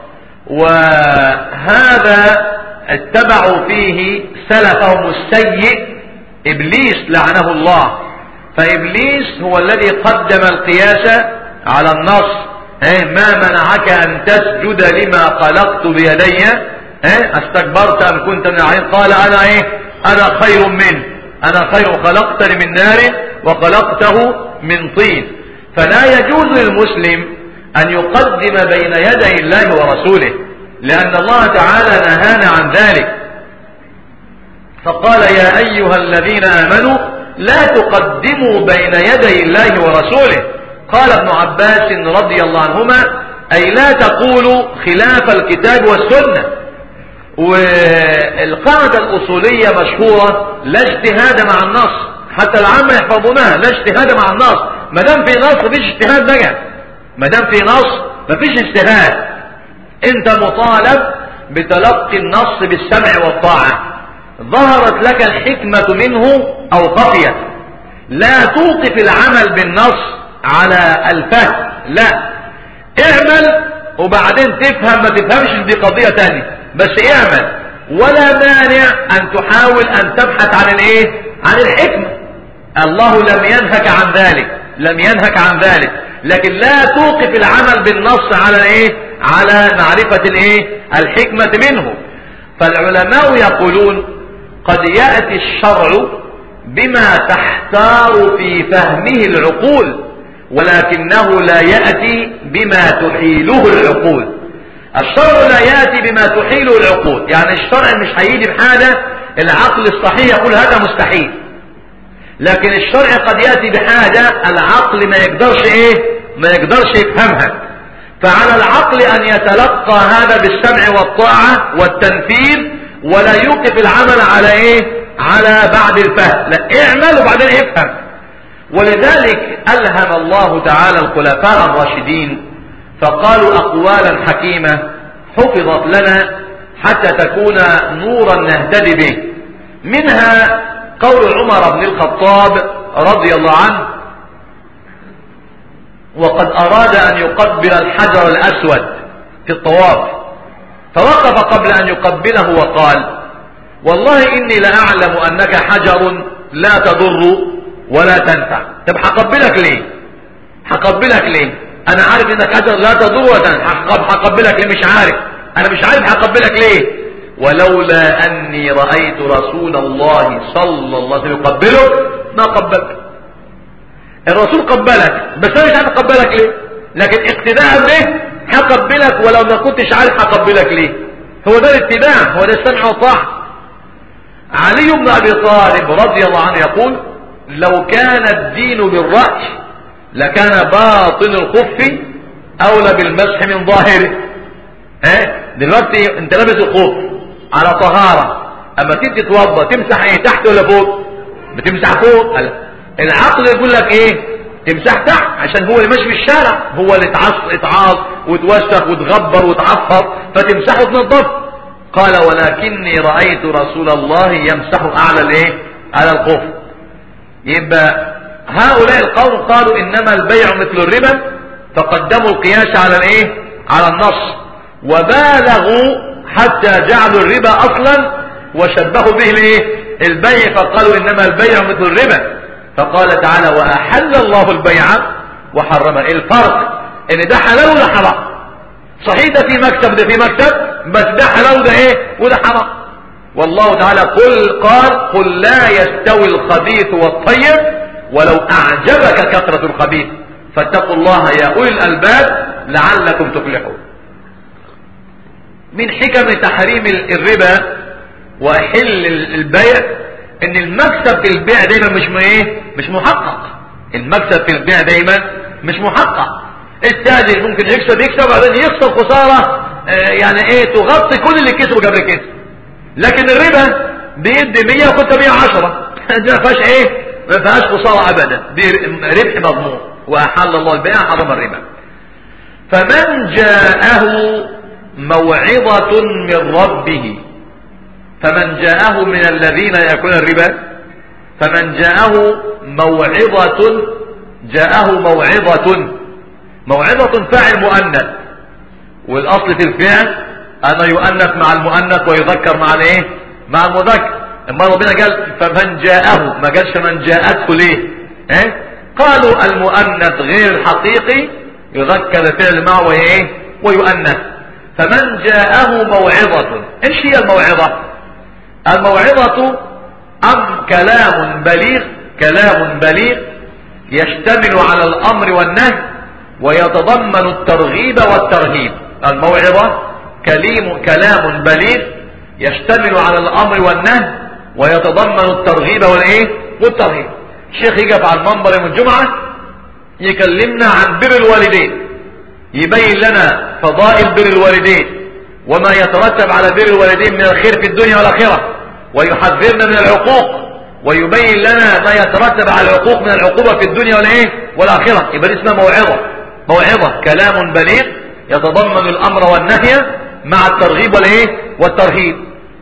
وهذا اتبعوا فيه سلفهم السيء إبليس لعنه الله. فإبليس هو الذي قدم القياس على النص، ما منعك ان تسجد لما خلقت بيدي؟ استكبرت ام كنت من العالين؟ قال انا انا خير منه، انا خير، خلقتني من نار وخلقته من طين. فلا يجوز للمسلم ان يقدم بين يدي الله ورسوله، لان الله تعالى نهانا عن ذلك، فقال يا ايها الذين امنوا لا تقدموا بين يدي الله ورسوله. قال ابن عباس رضي الله عنهما اي لا تقولوا خلاف الكتاب والسنة. والقاعدة الاصولية مشهورة لا اجتهاد مع النص، حتى العامة يحفظونها، لا اجتهاد مع النص. ما دام في نص مفيش اجتهاد بقى، ما دام في نص مفيش اجتهاد. انت مطالب بتلقي النص بالسمع والطاعة، ظهرت لك الحكمة منه او خفيت. لا توقف العمل بالنص على الفهم، لا، اعمل وبعدين تفهم ما تفهمش دي قضية تانية، بس اعمل. ولا مانع ان تحاول ان تبحث عن عن الحكمة. الله لم ينهك عن ذلك، لم ينهك عن ذلك، لكن لا توقف العمل بالنص على على معرفة الحكمة منه. فالعلماء يقولون قد يأتي الشرع بما تحتار في فهمه العقول، ولكنه لا يأتي بما تحيله العقول. الشرع لا يأتي بما تحيله العقول، يعني الشرع مش هيجي بحاجة العقل الصحيح يقول هذا مستحيل، لكن الشرع قد يأتي بحاجة العقل ما يقدرش يفهمها. فعلى العقل ان يتلقى هذا بالسمع والطاعة والتنفيذ، ولا يوقف العمل على على بعد الفهم، لا، اعمل وبعدين افهم. ولذلك ألهم الله تعالى الخلفاء الراشدين فقالوا أقوالا حكيمة حفظت لنا حتى تكون نورا نهتدي به. منها قول عمر بن الخطاب رضي الله عنه وقد أراد أن يقبل الحجر الأسود في الطواف، فوقف قبل أن يقبله وقال والله إني لأعلم أنك حجر لا تضر ولا تنفع. طب هقبلك ليه؟ هقبلك ليه؟ انا عارف انك حجر لا تضر ولا تنفع، هقبلك ليه؟ مش عارف، انا مش عارف هقبلك ليه. ولولا اني رأيت رسول الله صلى الله عليه وسلم يقبلك ما قبلك. الرسول قبلك بس انا مش عارف اقبلك ليه، لكن اقتداء به هقبلك ولو ما كنتش عارف هقبلك ليه. هو ده الاتباع، هو ده السمع والطاعة. علي بن ابي طالب رضي الله عنه يقول لو كان الدين بالرأي لكان باطن الخف اولى بالمسح من ظاهره. دلوقتي انت لابس الخف على طهارة، اما تيجي تتوضا تمسح تحت ولا فوق؟ بتمسح فوق. العقل يقول لك تمسح تحت عشان هو اللي ماشي في الشارع، هو اللي اتعاص وتوسخ وتغبر وتعفر فتمسحه وتنظفه. قال ولكني رأيت رسول الله يمسح اعلى على الخف. يبقى هؤلاء القوم قالوا انما البيع مثل الربا، فقدموا القياس على على النص، وبالغوا حتى جعلوا الربا اصلا وشبهوا به البيع، فقالوا انما البيع مثل الربا. فقال تعالى واحل الله البيع وحرم. الفرق ان ده حلال وده حرام. صحيح ده في مكتب ده في مكتب، بس ده حلال وده وده حرام. والله تعالى قل لا يستوي الخبيث والطيب ولو اعجبك كثرة الخبيث فاتقوا الله يا اولي الالباب لعلكم تفلحون. من حكم تحريم الربا وحل البيع ان المكسب في البيع دايما مش محقق. المكسب في البيع دايما مش محقق. التاجر ممكن يكسب وبعدين يخسر خسارة يعني تغطي كل اللي كسبه قبل كده. لكن الربا بيدي 100 وكنت 110 دي ما فيهاش ما فيهاش خسارة ابدا، دي ربح مضمون. واحل الله البيع حرم الربا. فمن جاءه موعظة من ربه، فمن جاءه من الذين يأكلون الربا، فمن جاءه موعظة فاعل مؤنث، والاصل في الفعل انا يؤنث مع المؤنث ويذكر مع مع المذكر. اما ربنا قال فمن جاءه، ما قالش من جاءته ليه؟ قالوا المؤنث غير الحقيقي يذكر الفعل معه وايه ويؤنث. فمن جاءه موعظة، ايش هي الموعظة؟ الموعظة كلام بليغ، كلام بليغ يشتمل على الامر والنهي ويتضمن الترغيب والترهيب. الموعظة كلام بليغ يشتمل على الامر والنهي ويتضمن الترغيب والايه والترهيب. الشيخ يقف على المنبر يوم الجمعة يكلمنا عن بر الوالدين، يبين لنا فضائل بر الوالدين وما يترتب على بر الوالدين من الخير في الدنيا والآخرة، ويحذرنا من العقوق ويبين لنا ما يترتب على العقوق من العقوبة في الدنيا والآخرة. يبقى اسمها موعظة. موعظة كلام بليغ يتضمن الأمر والنهي مع الترغيب والترهيب.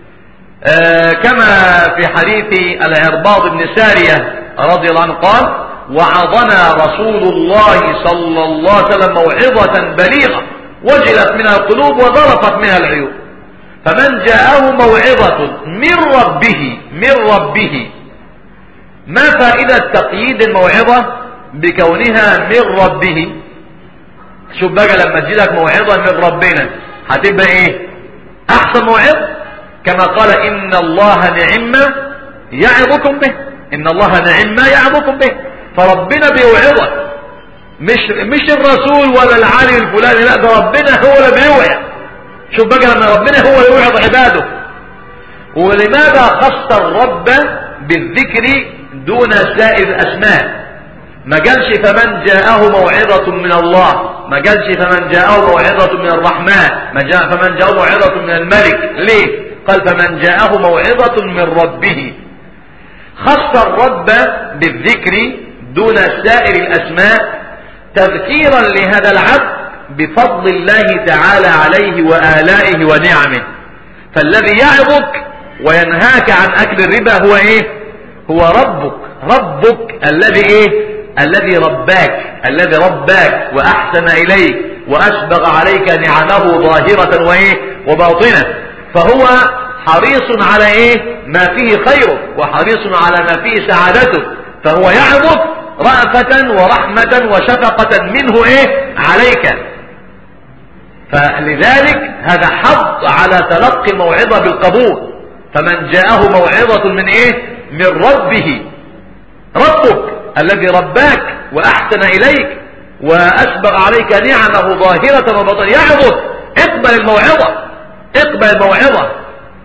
كما في حديث العرباض بن سارية رضي الله عنه قال: وعظنا رسول الله صلى الله عليه وسلم موعظة بليغة وجلت منها القلوب وذرفت منها العيون. فمن جاءه موعظة من ربه. ما فائدة تقييد الموعظة بكونها من ربه؟ شوف بقى لما تجيلك موعظة من ربنا هتبقى ايه؟ احسن موعظة، كما قال: ان الله نعم يعظكم به. ان الله نعم يعظكم به. فربنا بيوعظك، مش الرسول ولا العالم الفلاني، لا، ده ربنا هو اللي بيوعظ. شوف بقى لما ربنا هو اللي يوعظ عباده. ولماذا خص الرب بالذكر دون سائر الاسماء؟ ما قالش فمن جاءه موعظة من الله، ما قالش فمن جاءه موعظة من الرحمن، فمن جاءه موعظة من الملك. ليه قال فمن جاءه موعظة من ربه؟ خص الرب بالذكر دون سائر الأسماء تذكيرا لهذا العبد بفضل الله تعالى عليه وآلائه ونعمه. فالذي يعظك وينهاك عن أكل الربا هو ايه؟ هو ربك الذي رباك وأحسن إليك وأسبغ عليك نعمه ظاهرة وباطنة. فهو حريص على ما فيه خيره وحريص على ما فيه سعادته. فهو يعظك رأفة ورحمة وشفقة منه عليك. فلذلك هذا حظ على تلقي الموعظة بالقبول. فمن جاءه موعظة من ربه، ربك الذي رباك وأحسن إليك وأسبغ عليك نعمه ظاهرة وباطنة يعظك، اقبل الموعظة.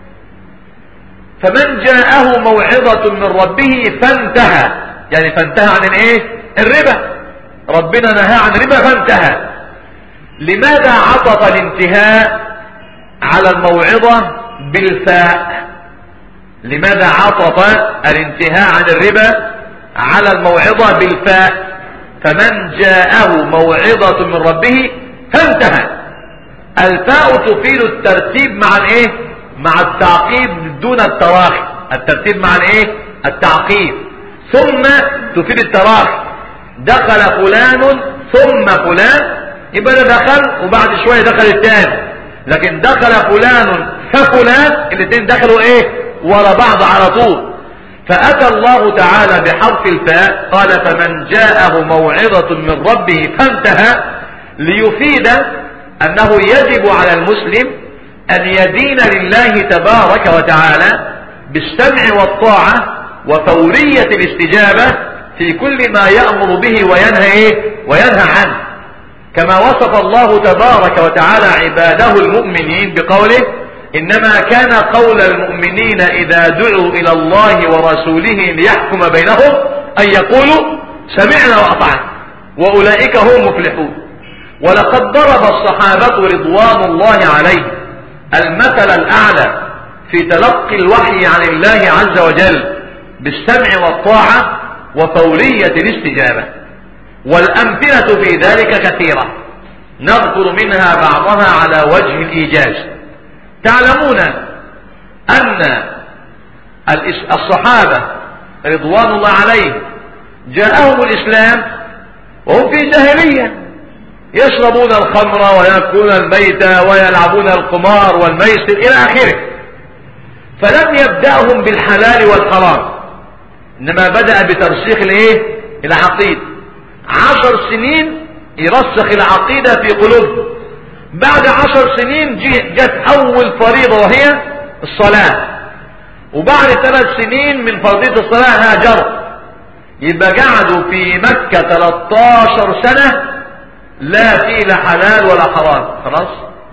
فمن جاءه موعظة من ربه فانتهى، يعني فانتهى عن الربا. ربنا نهى عن الربا فانتهى. لماذا عطف الانتهاء على الموعظة بالفاء؟ لماذا عطف الانتهاء عن الربا على الموعظة بالفاء؟ فمن جاءه موعظة من ربه فانتهى. الفاء تفيد الترتيب مع التعقيب دون التراخي. الترتيب مع التعقيب. ثم تفيد التراخي. دخل فلان ثم فلان، يبقى ده دخل وبعد شوية دخل الثاني. لكن دخل فلان ففلان، الاثنين دخلوا ورا بعض على طول. فأتى الله تعالى بحرف الفاء قال فمن جاءه موعظة من ربه فانتهى، ليفيد أنه يجب على المسلم أن يدين لله تبارك وتعالى بالسمع والطاعة وفورية الاستجابة في كل ما يأمر به وينهى عنه، كما وصف الله تبارك وتعالى عباده المؤمنين بقوله إنما كان قول المؤمنين إذا دعوا إلى الله ورسوله ليحكم بينهم أن يقولوا سمعنا وأطعنا وأولئك هم المفلحون. ولقد ضرب الصحابة رضوان الله عليهم المثل الأعلى في تلقي الوحي عن الله عز وجل بالسمع والطاعة وفورية الاستجابة. والأمثلة في ذلك كثيرة، نذكر منها بعضها على وجه الإيجاز. تعلمون أن الصحابة رضوان الله عليهم جاءهم الإسلام وهم في جاهلية، يشربون الخمر ويأكلون الميت ويلعبون القمار والميسر إلى آخره. فلم يبدأهم بالحلال والحرام، إنما بدأ بترسيخ العقيد. 10 سنين يرسخ العقيدة في قلوبهم. بعد 10 سنين جت أول فريضة وهي الصلاة، وبعد 3 سنين من فرضية الصلاة هاجروا، يبقى قعدوا في مكة 13 سنة لا في لا حلال ولا حرام. خلاص.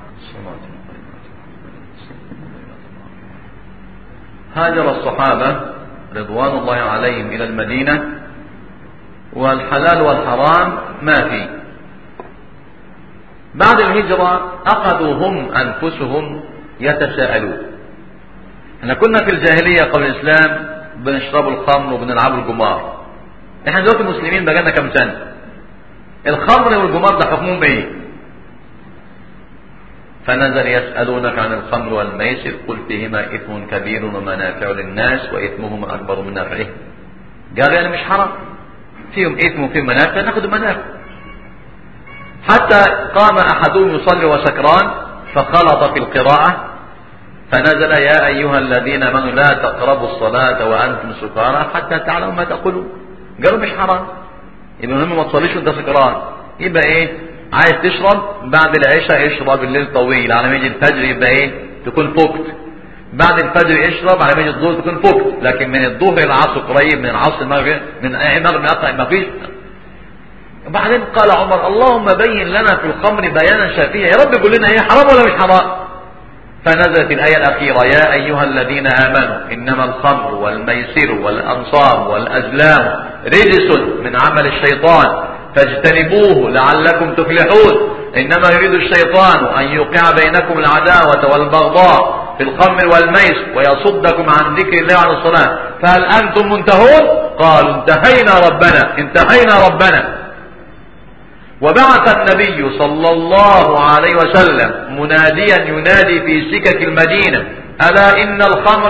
هاجر الصحابة رضوان الله عليهم إلى المدينة، والحلال والحرام ما في. بعد الهجرة أخذوا هم أنفسهم يتساءلون. احنا كنا في الجاهلية قبل الإسلام بنشرب الخمر وبنلعب الجمار. احنا دلوقتي مسلمين بقالنا كم سنة، الخمر والجمار ده حكمهم ايه؟ فنزل يسألونك عن الخمر والميسر قل فيهما إثم كبير ومنافع للناس وإثمهما أكبر من نفعه. قال يعني مش حرام، فيهم إثم وفيهم منافع، ناخذ المنافع. حتى قام أحدهم يصلي وسكران فخلط في القراءة فنزل يا أيها الذين آمنوا لا تقربوا الصلاة وأنتم سكارى حتى تعلموا ما تقولون. قالوا مش حرام، يبقى المهم ما تصليش وانت سكران. يبقى ايه؟ عايز تشرب بعد العشاء اشرب الليل طويل، على ما يجي الفجر يبقى ايه؟ تكون فقت. بعد الفجر اشرب على ما يجي الظهر تكون فقت. لكن من الظهر الى العصر قريب، من العصر المغرب، من المغرب ما فيش. وبعدين قال عمر اللهم بين لنا في الخمر بيانا شافيا، يا رب قول لنا هي حرام ولا مش حرام؟ فنزلت الآية الأخيرة يا أيها الذين آمنوا إنما الخمر والميسر والأنصاب والأزلام رجس من عمل الشيطان فاجتنبوه لعلكم تفلحون. إنما يريد الشيطان أن يوقع بينكم العداوة والبغضاء في الخمر والميسر ويصدكم عن ذكر الله عن الصلاة فهل أنتم منتهون؟ قالوا انتهينا ربنا. وبعث النبي صلى الله عليه وسلم مناديا ينادي في سكك المدينة ألا إن الخمر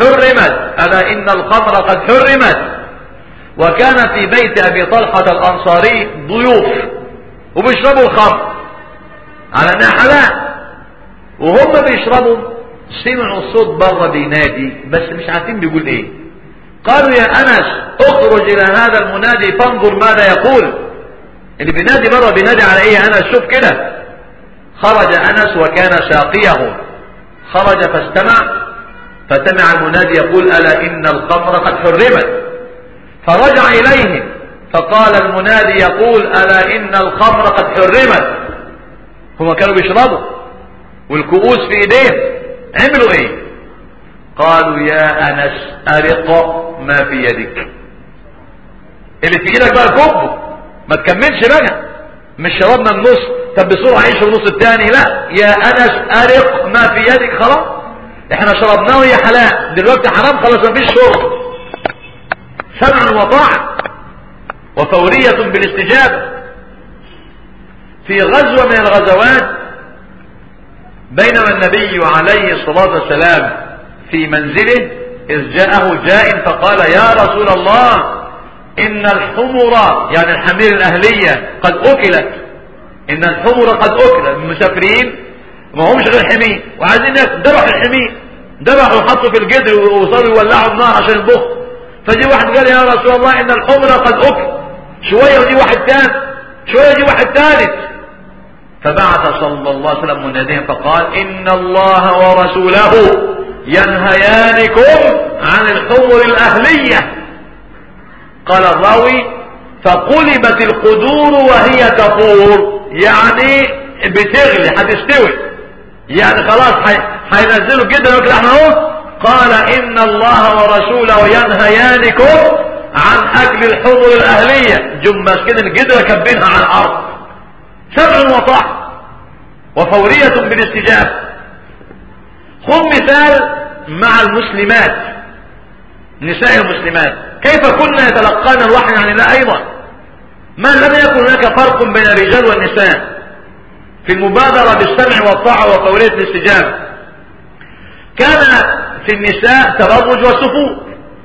قد حرمت. وكان في بيت أبي طلحة الأنصاري ضيوف وبيشربوا الخمر على أنها حلال، وهم بيشربوا سمعوا الصوت بره بينادي بس مش عارفين بيقول ايه. قالوا يا أنس اخرج إلى هذا المنادي فانظر ماذا يقول. اللي بينادي بره بينادي على ايه؟ أنس شوف كده. خرج أنس وكان ساقيه، خرج فسمع المنادي يقول ألا إن الخمر قد حرمت. فرجع إليهم فقال المنادي يقول ألا إن الخمر قد حرمت. هم كانوا بيشربوا والكؤوس في ايديهم، عملوا ايه؟ قالوا يا أنس أرق ما في يدك، اللي في ايدك بقى كبه، ما تكملش بقى، مش شربنا النص طب بسرعة عيش النص الثاني، لا يا أنس أرق ما في يدك. خلاص احنا شربناه وهي حلال، دلوقتي حرام خلاص ما فيش شرب. سمع وطاعة وفورية بالاستجابة. في غزوة من الغزوات بينما النبي عليه الصلاة والسلام في منزله إذ جاءه جاء فقال يا رسول الله إن الحمر يعني الحمير الأهلية قد أكلت، إن الحمر قد أكلت. المسافرين ما همش غير حمير وعايزين ذبحوا الحمير، ذبحوا وحطوا في الجدر وصاروا يولعوا النار عشان يطبخ. فجي واحد قال يا رسول الله إن الحمر قد أكل، شوية ودي واحد تاني، شوية دي واحد ثالث. فبعث صلى الله عليه وسلم مناديا فقال إن الله ورسوله ينهيانكم عن الحمر الأهلية. قال الراوي فقلبت القدور وهي تفور، يعني بتغلي هتستوي، يعني خلاص هينزلوا جدا وياكل احنا اهو. قال إن الله ورسوله ينهيانكم عن أكل الحمر الأهلية، جم ماسكين الجدرة كبينها على الأرض. سمع وطاعة وفورية بالاستجابة. خذ مثال مع المسلمات، نساء المسلمات كيف كنا يتلقان الوحي عن الله أيضا. ما لم يكن هناك فرق بين الرجال والنساء في المبادرة بالسمع والطاعة وفورية الاستجابة. كان في النساء تبرج وسفور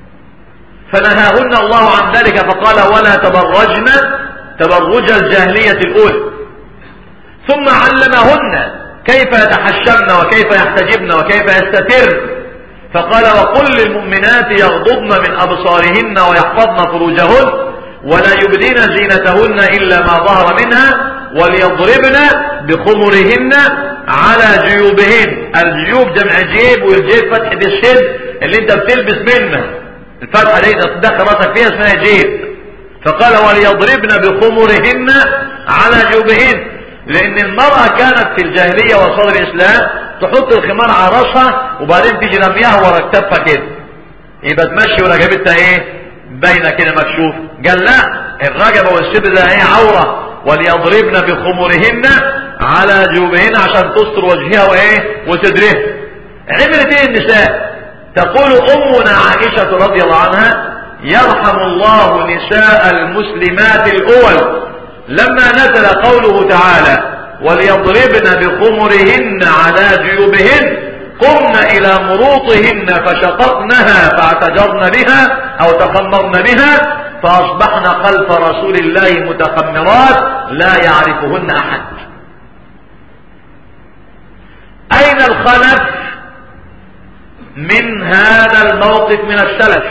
فنهاهن الله عن ذلك فقال ولا تبرجن تبرج الجاهلية الأولى، ثم علمهن كيف يتحشمن وكيف يحتجبن وكيف يستترن، فقال وقل للمؤمنات يغضضن من أبصارهن ويحفظن فروجهن ولا يبدين زينتهن إلا ما ظهر منها وليضربن بخمرهن على جيوبهن. الجيوب جمع جيب، والجيب فتح بالشد اللي انت بتلبس منه، الفتحة دي تدخل راسك فيها اسمها جيب. فقال وليضربن بخمرهن على جيوبهن، لان المرأة كانت في الجاهلية وصدر الاسلام تحط الخمار على راسها وبعدين تيجي رميها ورا كتفها كده، يبقى تمشي ورقبتها ايه باينه كده مكشوف. قال لا، الرقبه والصدر ده ايه عوره، وليضربن بخمرهن على جيوبهن عشان تستر وجهها وايه وصدرها. عملت ايه النساء؟ تقول امنا عائشه رضي الله عنها: يرحم الله نساء المسلمات الاول لما نزل قوله تعالى وليضربن بخمرهن على جيوبهن قمن الى مروطهن فشققنها فاعتجرن بها او تخمرن بها فاصبحن خلف رسول الله متخمرات لا يعرفهن احد. اين الخلف من هذا الموقف من السلف؟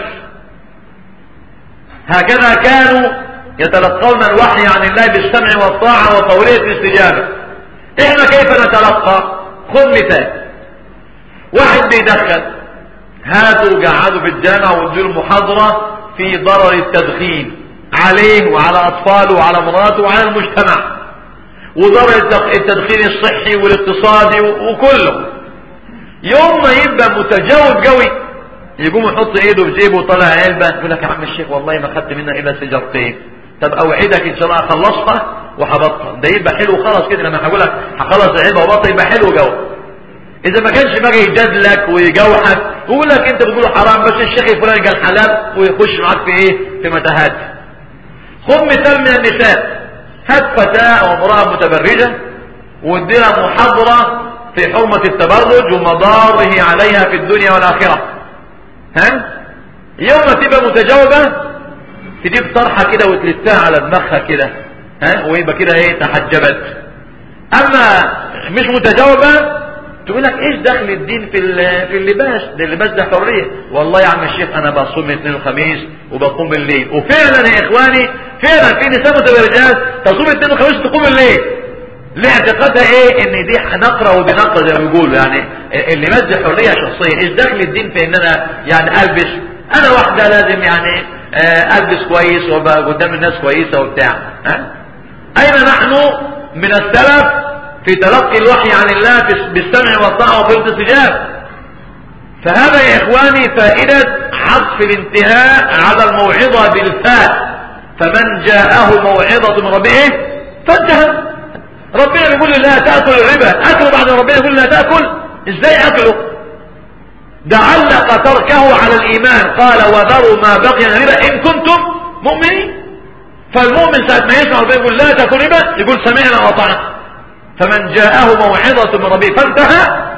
هكذا كانوا يتلقون الوحي عن الله بالسمع والطاعة وفورية الاستجابة. احنا كيف نتلقى؟ خذ مثال، واحد بيدخن، هاتوا قعدوا في الجامعة وادوا محاضرة في ضرر التدخين عليه وعلى اطفاله وعلى مراته وعلى المجتمع، وضرر التدخين الصحي والاقتصادي وكله. يوم ما يبقى متجاوب قوي يقوم يحط ايده في جيبه وطلع علبة، يقول لك يا عم الشيخ والله ما خدت منها الا سيجارتين، طب اوعدك ان شاء الله اخلصها وهبطل. ده يبقى حلو خلاص كده، لما هقول لك هخلص العلبة وبطل يبقى حلو جو. اذا ما كانش بقى يجادلك ويجوحك ويقول لك انت بتقول حرام بس الشيخ الفلاني قال حلال ويخش معاك في ايه؟ في متاهات. خذ مثال من النساء، هات فتاة او امرأة متبرجة واديها محاضرة في حرمة التبرج ومضاره عليها في الدنيا والاخرة. يوم ما تبقى متجاوبة تجيب طرحة كده وتلتها على دماغها كده، ويبقى كده ايه تحجبت. اما مش متجاوبة تقول لك ايش دخل الدين في اللباس؟ ده اللباس ده حريه. والله يا عم الشيخ انا بصوم اثنين وخميس وبقوم بالليل. وفعلا يا اخواني فعلا في نساء متبرجات تصوم اثنين وخميس وتقوم الليل، لاعتقادها ايه؟ ان دي نقره ودي نقره زي ما بيقولوا، يعني اللباس ده حريه شخصيه. ايش دخل الدين في ان انا يعني البس؟ انا واحده لازم يعني البس كويس وابقى قدام الناس كويسه وبتاع. اين نحن من السلف في تلقي الوحي عن الله بالسمع والطاعة وفي الاستجابة؟ فهذا يا اخواني فائدة حذف الانتهاء على الموعظة بالفاء. فمن جاءه موعظة من ربه فانتهى. ربنا يقول لا تأكل الربا، اكله بعد ربنا يقول لا تأكل، ازاي اكله؟ ده علق تركه على الايمان، قال وذروا ما بقي من الربا ان كنتم مؤمنين. فالمؤمن ساعة ما يسمع ربنا يقول لا تأكل ربا يقول سمعنا وأطعنا. فمن جاءه موعظة من ربه فانتهى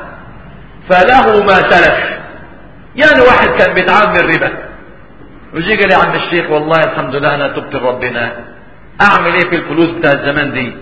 فله ما سلف. يعني واحد كان بيتعامل ربا ويجي قال يا عم الشيخ والله الحمد لله انا تبت لربنا، اعمل ايه في الفلوس بتاع الزمان دي؟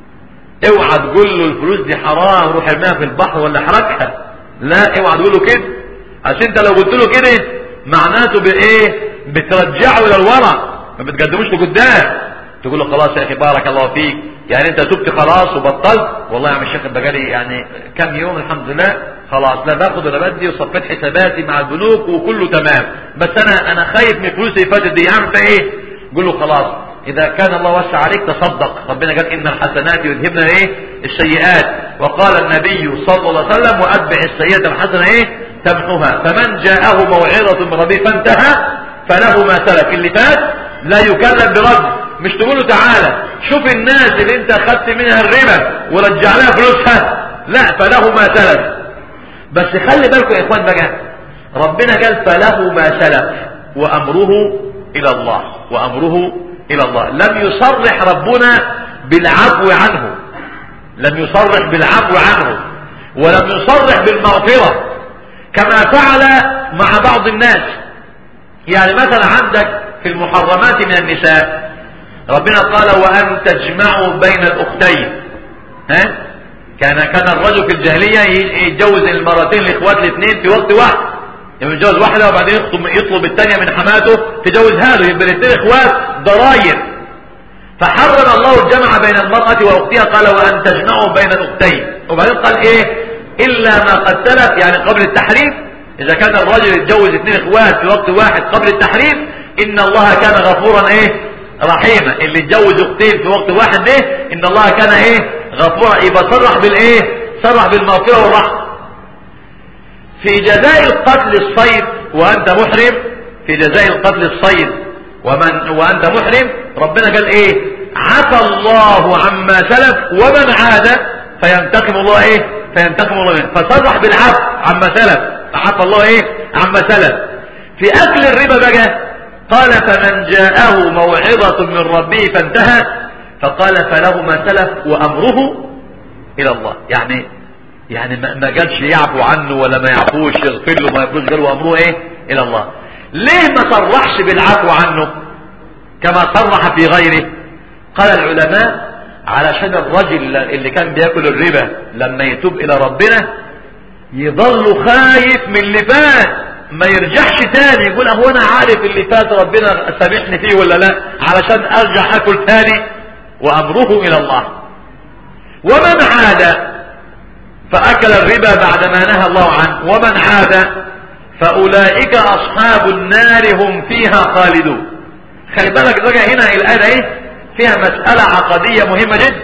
اوعى تقول له الفلوس دي حرام روح ارميها في البحر ولا احرقها، لا اوعى تقول له كده، عشان انت لو قلت له كده معناته بايه؟ بترجعه الى الورا، ما بتقدموش لقدام. تقول له خلاص يا اخي بارك الله فيك، يعني انت تبت خلاص وبطلت؟ والله يا عم الشيخ بقالي يعني كم يوم الحمد لله خلاص لا باخد ولا بدي وصفيت حساباتي مع البنوك وكله تمام، بس انا خايف من فلوسي اللي فاتت دي، اعمل ايه؟ قول له خلاص اذا كان الله وسع عليك تصدق، ربنا قال ان الحسنات يذهبن ايه؟ السيئات، وقال النبي صلى الله عليه وسلم واتبع السيئة الحسنة ايه؟ تمحوها. فمن جاءه موعظة من ربه فانتهى فله ما سلف. اللي فات لا يكلف برد. مش تقول له تعالى شوف الناس اللي انت اخذت منها الربا ورجع لها فلوسها، لا، فله ما سلف. بس خلي بالكم يا اخوان بقى، ربنا قال فله ما سلف وامره الى الله، وامره الى الله. لم يصرح ربنا بالعفو عنه، لم يصرح بالعفو عنه، ولم يصرح بالمغفرة كما فعل مع بعض الناس. يعني مثلا عندك في المحرمات من النساء ربنا قال وأن تجمعوا بين الأختين. كان الرجل في الجاهلية يتجوز المرتين الإخوات الاثنين في وقت واحد، يعني يتجوز واحدة وبعدين يطلب الثانية من حماته تجوزها له، يبقى الاثنين إخوات ضراير. فحرم الله الجمع بين المرأة واختها، قال وان تجمعوا بين الاختين. وبعدين قال ايه؟ الا ما قد سلف، يعني قبل التحريم. اذا كان الرجل يتجوز 2 اخوات في وقت واحد قبل التحريم، ان الله كان غفورا ايه؟ رحيما. اللي يتجوز اختين في وقت واحد ده ان الله كان ايه؟ غفورا. يبقى صرح بالايه؟ صرح بالمغفرة والرحمة. في جزاء القتل الصيد وانت محرم، في جزاء القتل الصيد وانت محرم، ربنا قال ايه؟ عفى الله عما سلف ومن عاد فينتقم الله ايه؟ فينتقم الله منه. فصرح بالعفو عما سلف، عفى الله ايه؟ عما سلف. في اكل الربا بقى قال فمن جاءه موعظة من ربه فانتهى فقال فله ما سلف وامره الى الله. يعني ما قالش يعفو عنه ولا ما يعفوش، يغفر له ما يغفرش، قال وامره ايه؟ الى الله. ليه ما صرحش بالعفو عنه كما صرح في غيره؟ قال العلماء علشان الرجل اللي كان بياكل الربا لما يتوب الى ربنا يضل خايف من اللي فات، ما يرجعش تاني يقول هو انا عارف اللي فات ربنا سامحني فيه ولا لا، علشان ارجع اكل تاني. وامره الى الله. ومن عاد فاكل الربا بعدما نهى الله عنه، ومن عاد فاولئك اصحاب النار هم فيها خالدون. خلي بالك بقى هنا الايه ايه فيها مسألة عقدية مهمة جدا.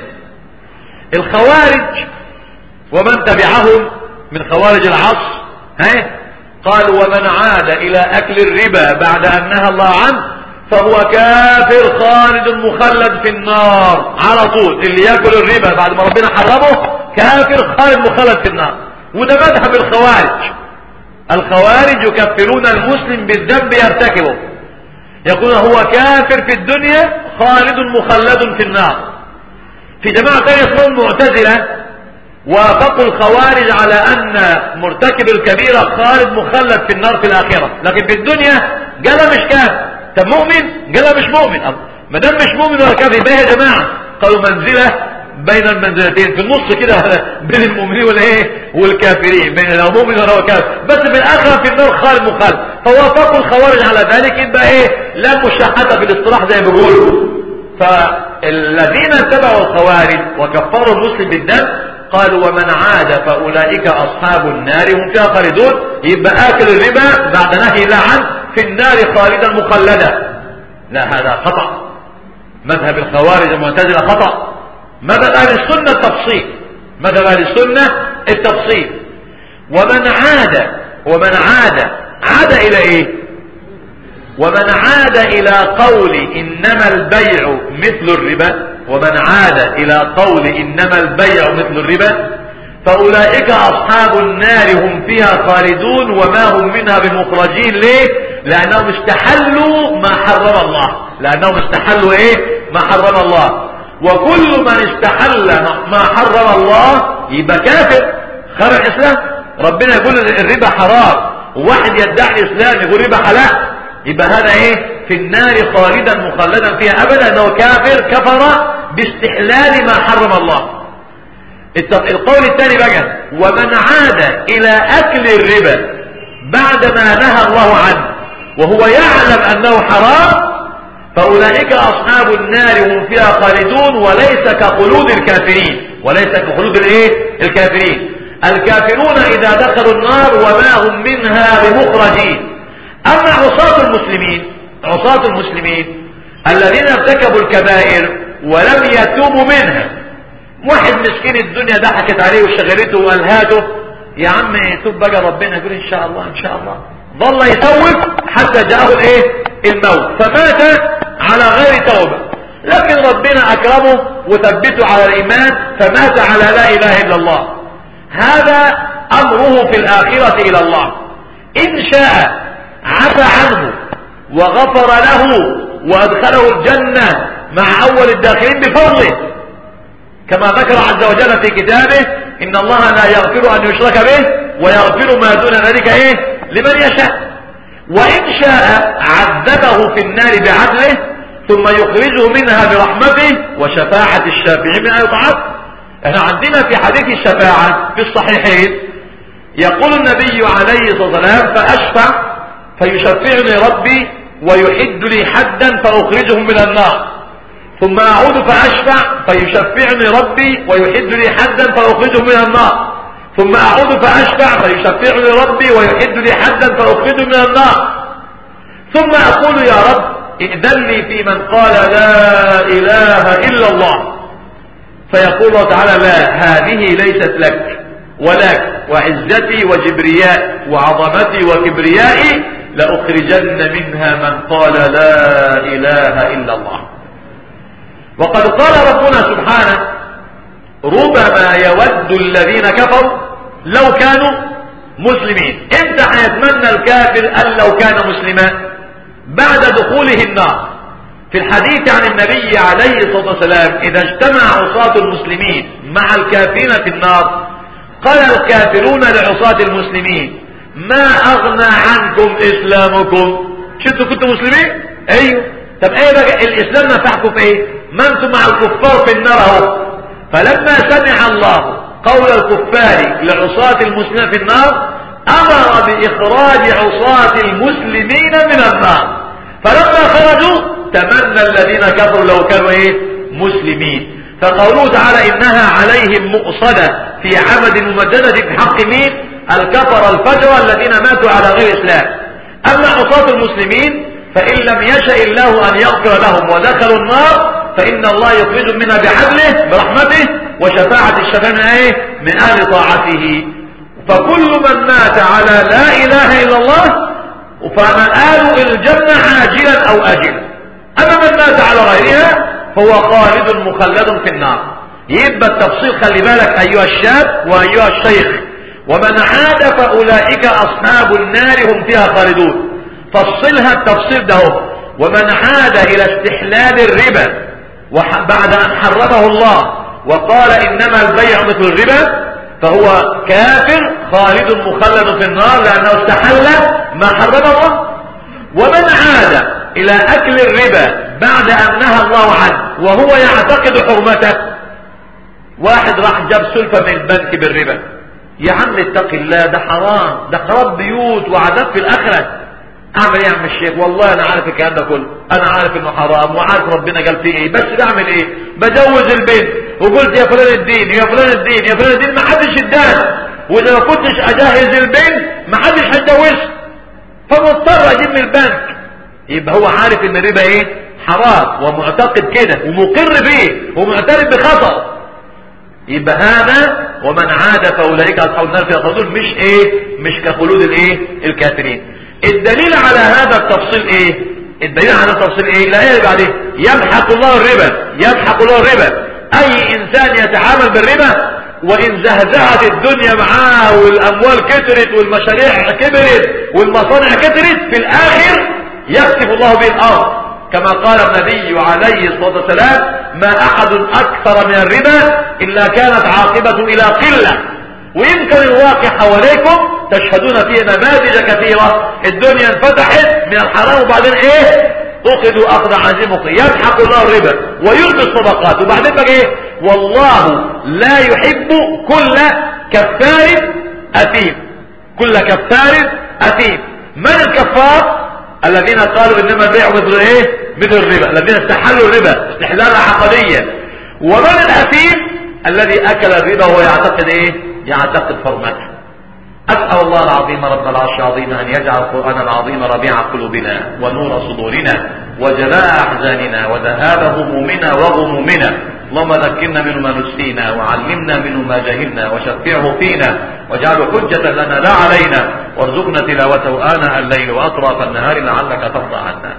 الخوارج ومن تبعهم من خوارج العصر قالوا ومن عاد الى اكل الربا بعد ان نهى الله عنه فهو كافر خالد مخلد في النار على طول. اللي ياكل الربا بعد ما ربنا حرمه كافر خالد مخلد في النار. وده مذهب الخوارج. الخوارج يكفرون المسلم بالذنب يرتكبه، يقول هو كافر في الدنيا خالد مخلد في النار. في جماعة تانية اسمهم معتزلة وافقوا الخوارج على ان مرتكب الكبيرة خالد مخلد في النار في الاخرة، لكن في الدنيا قال مش كافر. طب مؤمن؟ قال مش مؤمن. ما دام مش مؤمن ولا كافر يبقى يا جماعة قالوا منزلة بين المنزلتين، في النص كده بين المؤمنين والايه والكافرين، بين لو مؤمن ولا هو كافر، بس في الاخره في النار خالد مخلد. فوافقوا الخوارج على ذلك، يبقى ايه لا مشاحه في الاصطلاح زي ما بيقولوا. فالذين اتبعوا الخوارج وكفروا المسلم بالدم قالوا ومن عاد فاولئك اصحاب النار هم فيها خالدون. يبقى اكل الربا بعد نهي الله عنه في النار خالدا مخلدا. لا، هذا خطا. مذهب الخوارج المعتزله خطا. مذهب اهل السنة التفصيل، مذهب اهل السنة التفصيل. ومن عاد الى ايه؟ ومن عاد الى قول انما البيع مثل الربا، ومن عاد الى قول انما البيع مثل الربا فاولئك اصحاب النار هم فيها خالدون وما هم منها بمخرجين. ليه؟ لانهم استحلوا ما حرم الله، لانهم استحلوا ايه؟ ما حرم الله. وكل من استحل ما حرم الله يبقى كافر خرج الاسلام. ربنا يقول الربا حرام وواحد يدعي الاسلام يقول ربا حلال، يبقى هذا ايه؟ في النار خالدا مخلدا فيها ابدا، انه كافر كفر باستحلال ما حرم الله. القول الثاني بقى ومن عاد الى اكل الربا بعدما نهى الله عنه وهو يعلم انه حرام فاولئك اصحاب النار هم فيها خالدون وليس كخلود الكافرين، وليس كخلود الايه؟ الكافرين. الكافرون اذا دخلوا النار وما هم منها بمخرجين. اما عصاة المسلمين الذين ارتكبوا الكبائر ولم يتوبوا منها، واحد مسكين الدنيا ضحكت عليه وشغلته والهاته، يا عم توب بقى ربنا يقول ان شاء الله ان شاء الله، ظل يسوف حتى جاءه الايه؟ الموت، فمات على غير توبة، لكن ربنا اكرمه وثبته على الايمان فمات على لا اله الا الله. هذا امره في الاخرة الى الله، ان شاء عفى عنه وغفر له وادخله الجنة مع اول الداخلين بفضله، كما ذكر عز وجل في كتابه ان الله لا يغفر ان يشرك به ويغفر ما دون ذلك ايه؟ لمن يشاء. وان شاء عذبه في النار بعدله ثم يخرجه منها برحمته وشفاعة الشافعين من يطاعته. احنا عندنا في حديث الشفاعة في الصحيحين يقول النبي عليه الصلاة والسلام فاشفع فيشفعني ربي ويحد لي حدا فاخرجهم من النار، ثم اعود فاشفع فيشفعني ربي ويحد لي حدا فاخرجه من النار، ثم اعود فاشفع فيشفعني ربي ويحد لي حدا فاخرجه من النار، ثم اقول يا رب ائذن لي في من قال لا اله الا الله، فيقول الله تعالى لا، هذه ليست لك، ولك وعزتي وجبرياء وعظمتي وكبريائي لأخرجن منها من قال لا إله إلا الله. وقد قال ربنا سبحانه ربما يود الذين كفروا لو كانوا مسلمين. امتى هيتمنى الكافر أن لو كان مسلما؟ بعد دخوله النار. في الحديث عن النبي عليه الصلاة والسلام إذا اجتمع عصاة المسلمين مع الكافرين في النار قال الكافرون لعصاة المسلمين ما أغنى عنكم إسلامكم؟ شفتوا كنتم مسلمين؟ أيوه. طب ايه بقى الإسلام نفعكم في ايه؟ ما انتم مع الكفار في النار اهو. فلما سمع الله قول الكفار لعصاة المسلمين في النار أمر بإخراج عصاة المسلمين من النار، فلما خرجوا تمنى الذين كفروا لو كانوا ايه؟ مسلمين. فقوله تعالى إنها عليهم مؤصدة في عمد ممددة في حق مين؟ الكفر الفجر الذين ماتوا على غير إسلام. أما عصاة المسلمين فإن لم يشأ الله أن يغفر لهم ودخلوا النار فإن الله يخرجهم منها بعدله برحمته وشفاعة الشفاعة من ايه؟ من أهل طاعته. فكل من مات على لا إله إلا الله فمآل الجنة عاجلا أو آجلا. أما من مات على غيرها فهو خالد مخلد في النار. يبقى التفصيل خلي بالك أيها الشاب وأيها الشيخ. ومن عاد فأولئك أصحاب النار هم فيها خالدون. فصلها التفصيل ده. ومن عاد إلى استحلال الربا بعد أن حرمه الله وقال إنما البيع مثل الربا فهو كافر خالد مخلد في النار لأنه استحل ما حرم الله. ومن عاد إلى أكل الربا بعد أن نهى الله عنه وهو يعتقد حرمته، واحد راح جاب سلفة من البنك بالربا، يا عم اتق الله ده حرام، ده خراب بيوت وعذاب في الآخرة. اعمل ايه يا عم الشيخ؟ والله انا عارف الكلام ده كله، انا عارف انه حرام وعارف ربنا قال فيه ايه، بس بعمل ايه؟ بجوز البنت وقلت يا فلان الدين يا فلان الدين يا فلان الدين، ما حدش اداني، واذا ما كنتش اجهز البنت ما حدش هيتجوزها، فمضطر اجيب من البنك. يبقى هو عارف ان الربا ايه؟ حرام ومعتقد كده ومقر بيه ومعترف بخطأ. يبقى هذا ومن عاد فاولئك اصحاب النار فيها خالدون، مش ايه؟ مش كخلود الايه؟ الكافرين. الدليل على هذا التفصيل ايه؟ الدليل على التفصيل ايه؟ الايه اللي بعدين يمحق الله الربا، يمحق الله الربا. اي انسان يتعامل بالربا وان زهزهت الدنيا معاه والاموال كترت والمشاريع كبرت والمصانع كترت في الاخر يخسف الله به الارض، كما قال النبي عليه الصلاة والسلام ما احد اكثر من الربا الا كانت عاقبة الى قلة. ويمكن الواقع حواليكم تشهدون فيه نماذج كثيرة، الدنيا انفتحت من الحرام وبعدين ايه؟ اخذوا اخذ عزيز مقيم، يمحق الله الربا ويلقي الصدقات، وبعدين بقى ايه؟ والله لا يحب كل كفار اثيم، كل كفار اثيم. من الكفار؟ الذين قالوا انما البيع مثل ايه؟ مثل الربا، الذين استحلوا الربا استحلالا عقديا. ومن الاثيم؟ الذي اكل الربا وهو يعتقد ايه؟ يعتقد حرمته. أسأل الله العظيم رب العرش العظيم أن يجعل القرآن العظيم ربيع قلوبنا ونور صدورنا وجلاء أحزاننا وذهاب همومنا وغمومنا. اللهم ذكرنا منه ما نسينا وعلمنا منه ما جهلنا وشفعه فينا واجعله حجة لنا لا علينا، وارزقنا تلاوته آناء الليل وأطراف النهار لعلك ترضى عنا.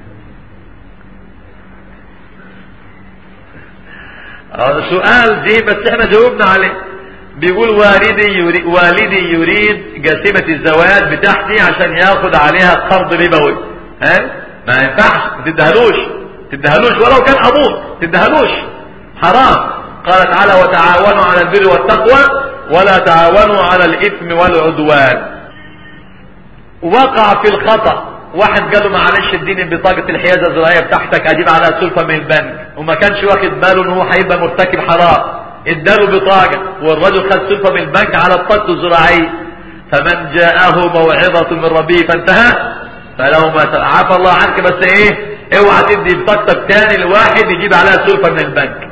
هذا سؤال دي بس احنا جاوبنا عليه. بيقول والدي يريد قسيمة الزواج بتاعتي عشان ياخد عليها قرض ربوي. ما ينفعش، تدهلوش ولو كان ابوه، تدهلوش حرام. قال تعالى وتعاونوا على البر والتقوى ولا تعاونوا على الاثم والعدوان. وقع في الخطأ، واحد قال له معلش اديني بطاقة الحيازة الزراعية بتاعتك اجيب عليها سلفة من البنك، وما كانش واخد باله ان هو هيبقى مرتكب حرام، اداله بطاقة والرجل خد سلفة من البنك على بطاقته الزراعية. فمن جاءه موعظة من ربه فانتهى فله ما عفى الله عنك، بس ايه؟ اوعى تدي بطاقتك تاني لواحد يجيب عليها سلفة من البنك.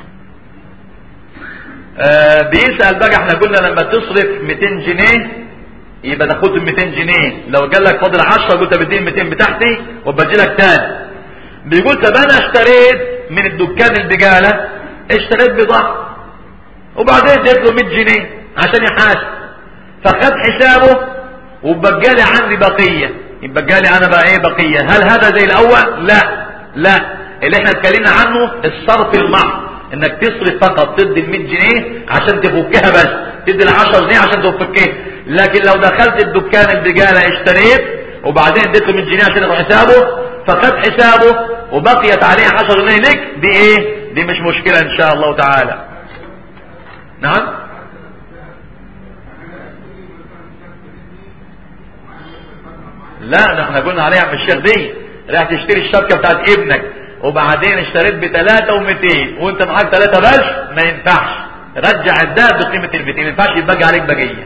بيسأل بقى، احنا قلنا لما تصرف 200 جنيه يبقى تاخد 200 جنيه، لو قال لك فاضل 10 قلت بدي 200 بتاعتي وبجي لك تاني. بيقول طب انا اشتريت من الدكان البقالة، اشتريت بضاعة وبعدين اديت له 100 جنيه عشان يحاسب، فخد حسابه وبقالي عندي بقية، يبقى لي انا بقى ايه بقية. هل هذا زي الاول؟ لا اللي احنا اتكلمنا عنه الصرف المحض، انك تصرف فقط، تدي ال 100 جنيه عشان تفكها بس، تدي ال 10 جنيه عشان تفكها. لكن لو دخلت الدكان البقالة اشتريت وبعدين اديت له 100 جنيه عشان يروح حسابه، فخد حسابه وبقيت عليه 10 جنيه لك، دي ايه؟ دي مش مشكلة ان شاء الله تعالى. نعم. لا ده احنا قلنا عليها من الشيخ دي، راح تشتري الشبكة بتاعت ابنك وبعدين اشتريت ب3 و200 وانت معاك 3 بس، ما ينفعش، رجع الدهب بقيمة ال200، ما ينفعش يتبقى عليك بقية.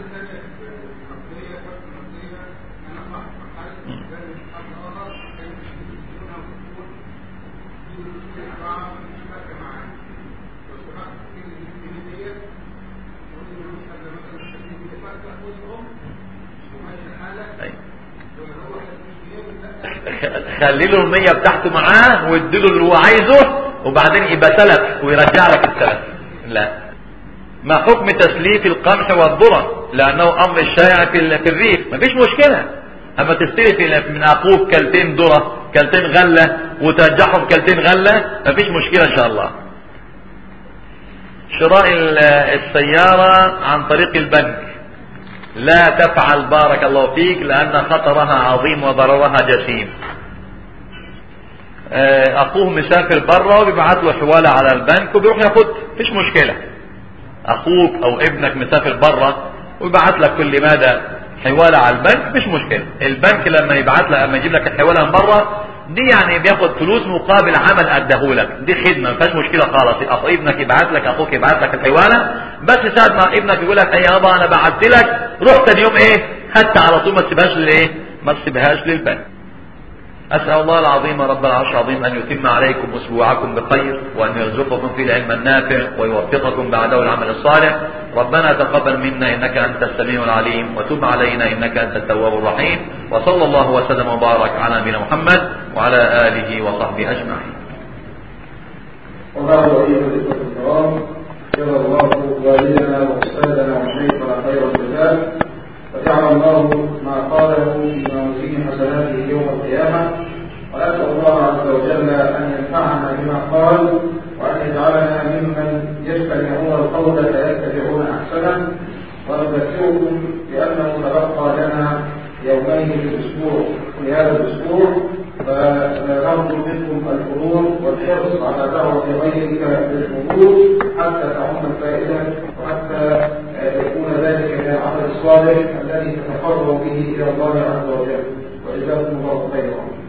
خلي له 100 بتاعته معاه واديله اللي هو عايزه وبعدين يبقى سلف ويرجع لك السلف. لا. ما حكم تسليف القمح والذرة؟ لانه امر الشائع في الريف، مفيش مشكلة. اما تستلف من اخوك كلتين ذرة كلتين غلة وترجعهم كلتين غلة، مفيش مشكلة ان شاء الله. شراء السيارة عن طريق البنك لا تفعل بارك الله فيك، لان خطرها عظيم وضررها جسيم. اخوه مسافر بره وبيبعت له حوالة على البنك وبيروح ياخد، مفيش مشكلة. اخوك او ابنك مسافر بره ويبعت لك كل مدى حوالة على البنك، مفيش مشكلة. البنك لما يبعت لك، لما يجيب لك الحوالة من بره دي يعني بياخد فلوس مقابل عمل اداهولك، دي خدمة مفيش مشكلة خالص. ابنك يبعت لك، اخوك يبعت لك الحوالة، بس ساعة ما ابنك يقول لك يا بابا انا بعت لك، روح تاني يوم ايه خدت على طول، ما تسيبهاش للايه، ما تسيبهاش للبنك. أسأل الله العظيم رب العرش العظيم أن يتم عليكم أسبوعكم بخير، وأن يرزقكم في العلم النافع ويوفقكم بعده العمل الصالح. ربنا تقبل منا إنك أنت السميع العليم، وتب علينا إنك أنت التواب الرحيم. وصلى الله وسلم وبارك على نبينا محمد وعلى آله وصحبه أجمعين. وبعد أيها الإخوة الكرام، جزا الله والدنا وأستاذنا وشيخنا خير الجزاء، وجعل الله ما قاله في موازين حسناته يوم القيامة، ونسأل الله عز وجل أن ينفعنا بما قال، وأن يجعلنا ممن يستمعون القول فيتبعون أحسنه. ونذكركم بأنه تبقى لنا يومين في الأسبوع، في هذا الأسبوع، فنرجو منكم الحضور والحرص على دعوة غيرك للحضور حتى تعم الفائدة، وحتى يكون ذلك من العمل الصالح الذي تتقرب به إلى الله عز وجل. وجزاكم الله خيرا.